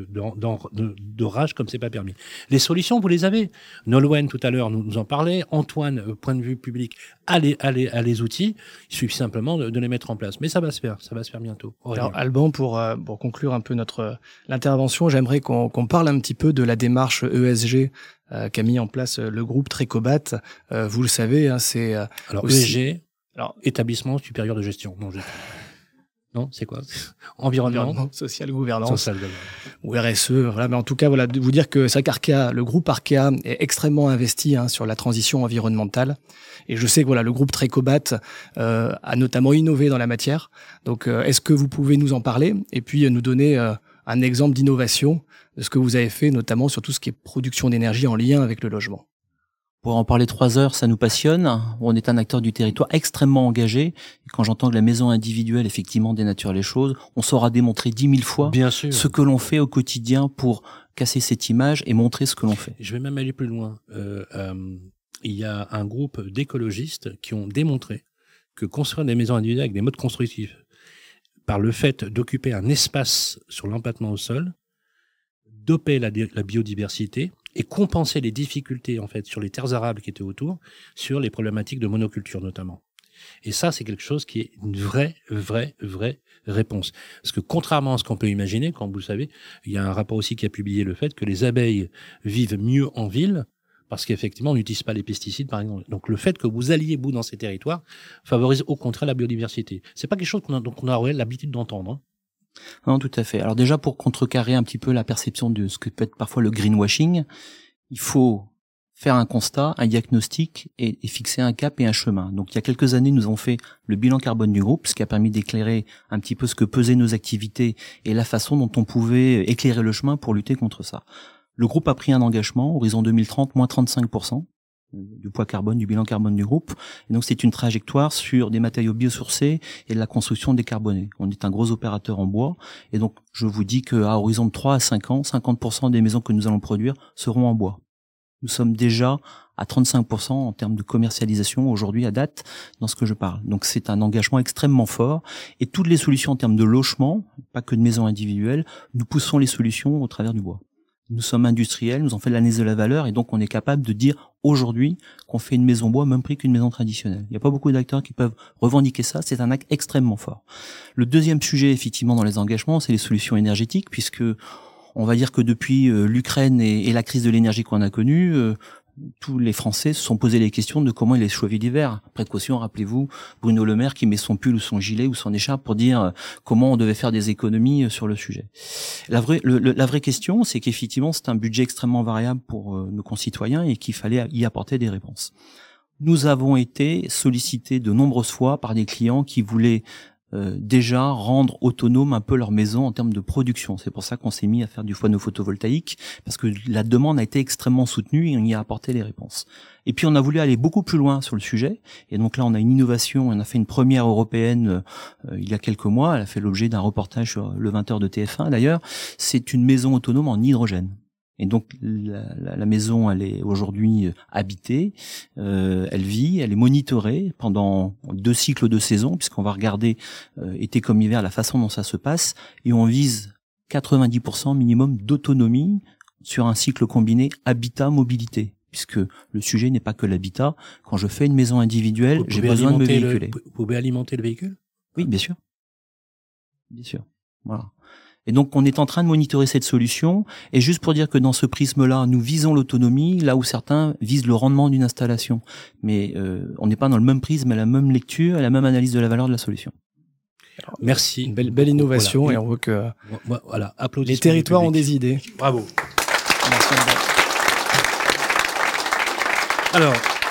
de rage comme c'est pas permis. Les solutions, vous les avez. Nolwenn tout à l'heure nous en parlait. Antoine, point de vue public, a les outils. Il suffit simplement de les mettre en place. Mais ça va se faire bientôt. Alors, Alban, pour conclure un peu l'intervention, j'aimerais qu'on parle un petit peu de la démarche ESG qu'a mis en place le groupe Trécobat. Vous le savez, c'est alors aussi... ESG. Alors, établissement supérieur de gestion. Non, c'est quoi? Environnement, social, gouvernance, ou RSE. Voilà, mais en tout cas, voilà, de vous dire que c'est qu'Arkea, le groupe Arkea est extrêmement investi sur la transition environnementale. Et je sais que voilà, le groupe Trécobat a notamment innové dans la matière. Donc, est-ce que vous pouvez nous en parler et puis nous donner un exemple d'innovation de ce que vous avez fait, notamment sur tout ce qui est production d'énergie en lien avec le logement? Pour en parler 3 heures, ça nous passionne. On est un acteur du territoire extrêmement engagé. Et quand j'entends que la maison individuelle, effectivement, dénature les choses, on saura démontrer 10 000 fois ce que l'on fait au quotidien pour casser cette image et montrer ce que l'on fait. Je vais même aller plus loin. Il y a un groupe d'écologistes qui ont démontré que construire des maisons individuelles avec des modes constructifs, par le fait d'occuper un espace sur l'empattement au sol, doper la biodiversité, et compenser les difficultés en fait sur les terres arables qui étaient autour, sur les problématiques de monoculture notamment. Et ça, c'est quelque chose qui est une vraie réponse. Parce que contrairement à ce qu'on peut imaginer, quand vous le savez, il y a un rapport aussi qui a publié le fait que les abeilles vivent mieux en ville parce qu'effectivement, on n'utilise pas les pesticides, par exemple. Donc, le fait que vous alliez, vous, dans ces territoires, favorise au contraire la biodiversité. C'est pas quelque chose qu'on a l'habitude d'entendre. Non, tout à fait. Alors déjà, pour contrecarrer un petit peu la perception de ce que peut être parfois le greenwashing, il faut faire un constat, un diagnostic et fixer un cap et un chemin. Donc il y a quelques années, nous avons fait le bilan carbone du groupe, ce qui a permis d'éclairer un petit peu ce que pesaient nos activités et la façon dont on pouvait éclairer le chemin pour lutter contre ça. Le groupe a pris un engagement, horizon 2030, moins 35%. Du poids carbone, du bilan carbone du groupe. Et donc, c'est une trajectoire sur des matériaux biosourcés et de la construction décarbonée. On est un gros opérateur en bois. Et donc, je vous dis qu'à horizon de 3 à 5 ans, 50% des maisons que nous allons produire seront en bois. Nous sommes déjà à 35% en termes de commercialisation aujourd'hui à date dans ce que je parle. Donc, c'est un engagement extrêmement fort. Et toutes les solutions en termes de logement, pas que de maisons individuelles, nous poussons les solutions au travers du bois. Nous sommes industriels, nous en fait l'analyse de la valeur et donc on est capable de dire aujourd'hui qu'on fait une maison bois au même prix qu'une maison traditionnelle. Il n'y a pas beaucoup d'acteurs qui peuvent revendiquer ça, c'est un acte extrêmement fort. Le deuxième sujet effectivement dans les engagements, c'est les solutions énergétiques puisque on va dire que depuis l'Ukraine et la crise de l'énergie qu'on a connue, tous les Français se sont posé les questions de comment il est choisi l'hiver. Précaution, rappelez-vous, Bruno Le Maire qui met son pull ou son gilet ou son écharpe pour dire comment on devait faire des économies sur le sujet. La vraie question, c'est qu'effectivement, c'est un budget extrêmement variable pour nos concitoyens et qu'il fallait y apporter des réponses. Nous avons été sollicités de nombreuses fois par des clients qui voulaient déjà rendre autonome un peu leur maison en termes de production. C'est pour ça qu'on s'est mis à faire du panneau photovoltaïque, parce que la demande a été extrêmement soutenue et on y a apporté les réponses. Et puis on a voulu aller beaucoup plus loin sur le sujet, et donc là on a une innovation, on a fait une première européenne il y a quelques mois, elle a fait l'objet d'un reportage sur le 20h de TF1 d'ailleurs. C'est une maison autonome en hydrogène. Et donc la maison, elle est aujourd'hui habitée, elle vit, elle est monitorée pendant 2 cycles de saison, puisqu'on va regarder été comme hiver la façon dont ça se passe, et on vise 90% minimum d'autonomie sur un cycle combiné habitat-mobilité, puisque le sujet n'est pas que l'habitat. Quand je fais une maison individuelle, j'ai besoin de me véhiculer. Vous pouvez alimenter le véhicule ? Oui, bien sûr. Bien sûr. Voilà. Et donc, on est en train de monitorer cette solution. Et juste pour dire que dans ce prisme-là, nous visons l'autonomie, là où certains visent le rendement d'une installation. Mais on n'est pas dans le même prisme, à la même lecture, à la même analyse de la valeur de la solution. Alors, merci. Une belle innovation, voilà. Et on voit que voilà, les territoires ont des idées. Bravo. Alors,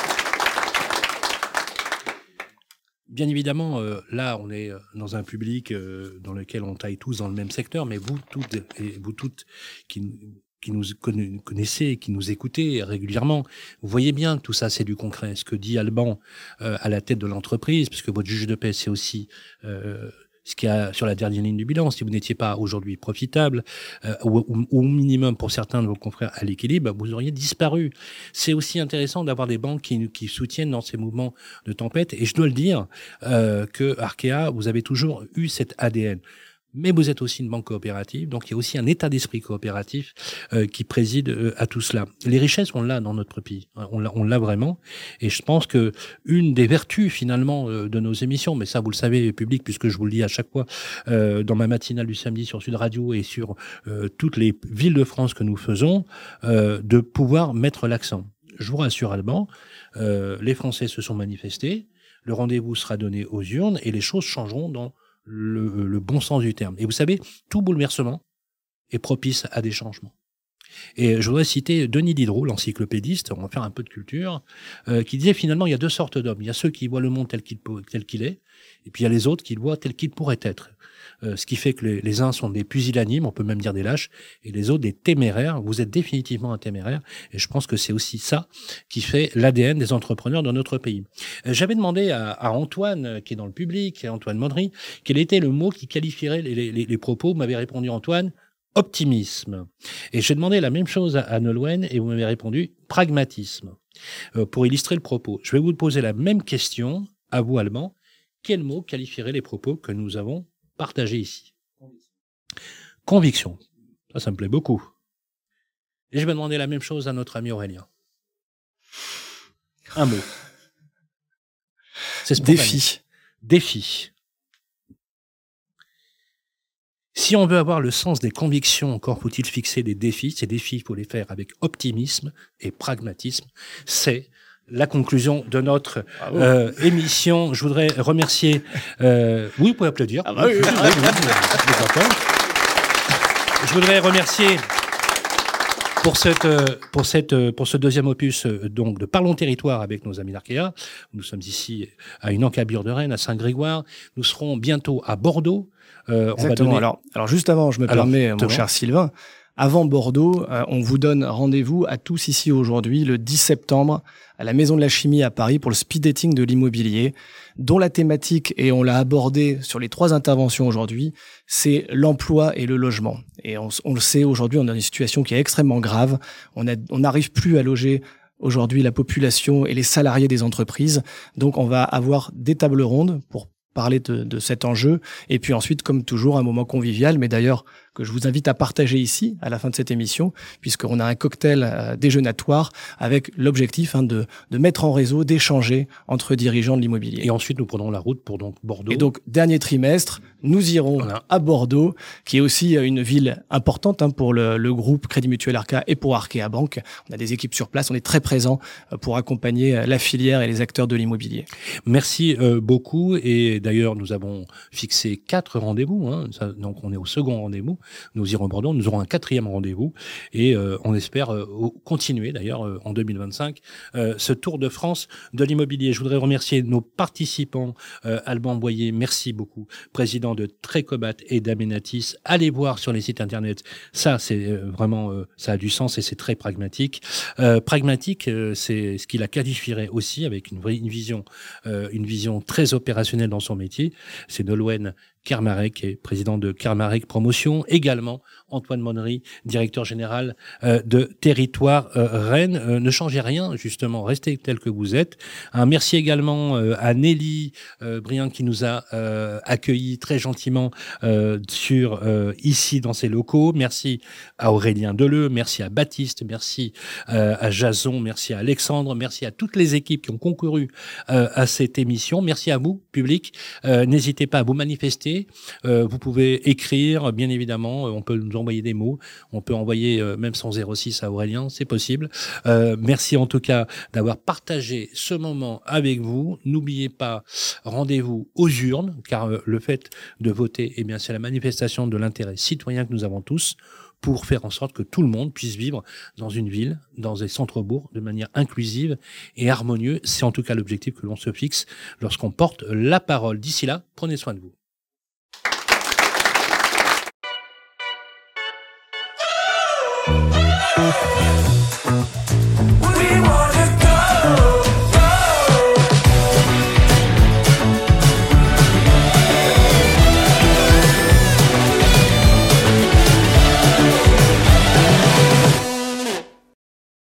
bien évidemment, là, on est dans un public dans lequel on taille tous dans le même secteur, mais vous toutes et vous toutes qui nous connaissez, qui nous écoutez régulièrement, vous voyez bien que tout ça, c'est du concret. Ce que dit Alban à la tête de l'entreprise, puisque votre juge de paix, c'est aussi ce qu'il y a sur la dernière ligne du bilan. Si vous n'étiez pas aujourd'hui profitable, ou au minimum pour certains de vos confrères à l'équilibre, vous auriez disparu. C'est aussi intéressant d'avoir des banques qui soutiennent dans ces mouvements de tempête. Et je dois le dire, que Arkea, vous avez toujours eu cet ADN. Mais vous êtes aussi une banque coopérative, donc il y a aussi un état d'esprit coopératif qui préside à tout cela. Les richesses, on l'a dans notre pays, on l'a vraiment, et je pense que une des vertus finalement de nos émissions, mais ça vous le savez public, puisque je vous le dis à chaque fois dans ma matinale du samedi sur Sud Radio et sur toutes les villes de France que nous faisons, de pouvoir mettre l'accent. Je vous rassure Alban, les Français se sont manifestés, le rendez-vous sera donné aux urnes et les choses changeront dans le bon sens du terme. Et vous savez, tout bouleversement est propice à des changements. Et je voudrais citer Denis Diderot, l'encyclopédiste, on va faire un peu de culture, qui disait finalement il y a 2 sortes d'hommes. Il y a ceux qui voient le monde tel qu'il est, et puis il y a les autres qui le voient tel qu'il pourrait être. Ce qui fait que les uns sont des pusillanimes, on peut même dire des lâches, et les autres des téméraires. Vous êtes définitivement un téméraire, et je pense que c'est aussi ça qui fait l'ADN des entrepreneurs dans notre pays. J'avais demandé à Antoine, qui est dans le public, Antoine Mondry, quel était le mot qui qualifierait les propos. Vous m'avez répondu, Antoine, optimisme. Et j'ai demandé la même chose à Nolwenn, et vous m'avez répondu pragmatisme. Pour illustrer le propos, je vais vous poser la même question à vous, Alban. Quel mot qualifierait les propos que nous avons partagé ici? Conviction. Ça me plaît beaucoup. Et je vais demander la même chose à notre ami Aurélien. Un mot. C'est défi. Défi. Si on veut avoir le sens des convictions, encore faut-il fixer des défis. Ces défis, il faut les faire avec optimisme et pragmatisme. C'est la conclusion de notre émission. Je voudrais remercier... oui, vous pouvez applaudir. Ah bah oui, je voudrais remercier pour ce deuxième opus donc de Parlons Territoire avec nos amis d'Arkea. Nous sommes ici à une encablure de Rennes, à Saint-Grégoire. Nous serons bientôt à Bordeaux. Exactement. Alors juste avant, je me permets, mon cher Sylvain, avant Bordeaux, on vous donne rendez-vous à tous ici aujourd'hui, le 10 septembre, à la Maison de la Chimie à Paris pour le speed dating de l'immobilier, dont la thématique, et on l'a abordé sur les 3 interventions aujourd'hui, c'est l'emploi et le logement. Et on le sait, aujourd'hui, on est dans une situation qui est extrêmement grave. On n'arrive plus à loger aujourd'hui la population et les salariés des entreprises. Donc, on va avoir des tables rondes pour parler de cet enjeu, et puis ensuite, comme toujours, un moment convivial, mais d'ailleurs que je vous invite à partager ici, à la fin de cette émission, puisqu'on a un cocktail déjeunatoire avec l'objectif de mettre en réseau, d'échanger entre dirigeants de l'immobilier. Et ensuite, nous prenons la route pour donc Bordeaux. Et donc, dernier trimestre, nous irons à Bordeaux, qui est aussi une ville importante pour le groupe Crédit Mutuel Arca et pour Arkea Banque. On a des équipes sur place, on est très présents pour accompagner la filière et les acteurs de l'immobilier. Merci beaucoup, et d'ailleurs, nous avons fixé 4 rendez-vous. Donc, on est au second rendez-vous. Nous irons à Bordeaux. Nous aurons un 4e rendez-vous. Et on espère continuer, d'ailleurs, en 2025, ce Tour de France de l'immobilier. Je voudrais remercier nos participants. Alban Boyer, merci beaucoup. Président de Trécobat et d'Amenatis. Allez voir sur les sites internet. Ça, c'est vraiment, ça a du sens et c'est très pragmatique. Pragmatique, c'est ce qu'il a qualifierait aussi avec une vision très opérationnelle dans son métier. C'est Nolwenn Kermarek, qui est président de Kermarek Promotion. Également, Antoine Monnery, directeur général de Territoire Rennes. Ne changez rien, justement, restez tel que vous êtes. Un merci également à Nelly Briand qui nous a accueillis très gentiment ici dans ses locaux. Merci à Aurélien Deleu, merci à Baptiste, merci à Jason, merci à Alexandre, merci à toutes les équipes qui ont concouru à cette émission. Merci à vous, public. N'hésitez pas à vous manifester. Vous pouvez écrire, bien évidemment. On peut nous envoyer des mots. On peut envoyer même son 06 à Aurélien. C'est possible. Merci en tout cas d'avoir partagé ce moment avec vous. N'oubliez pas, rendez-vous aux urnes, car le fait de voter, eh bien, c'est la manifestation de l'intérêt citoyen que nous avons tous pour faire en sorte que tout le monde puisse vivre dans une ville, dans des centres-bourgs, de manière inclusive et harmonieuse. C'est en tout cas l'objectif que l'on se fixe lorsqu'on porte la parole. D'ici là, prenez soin de vous.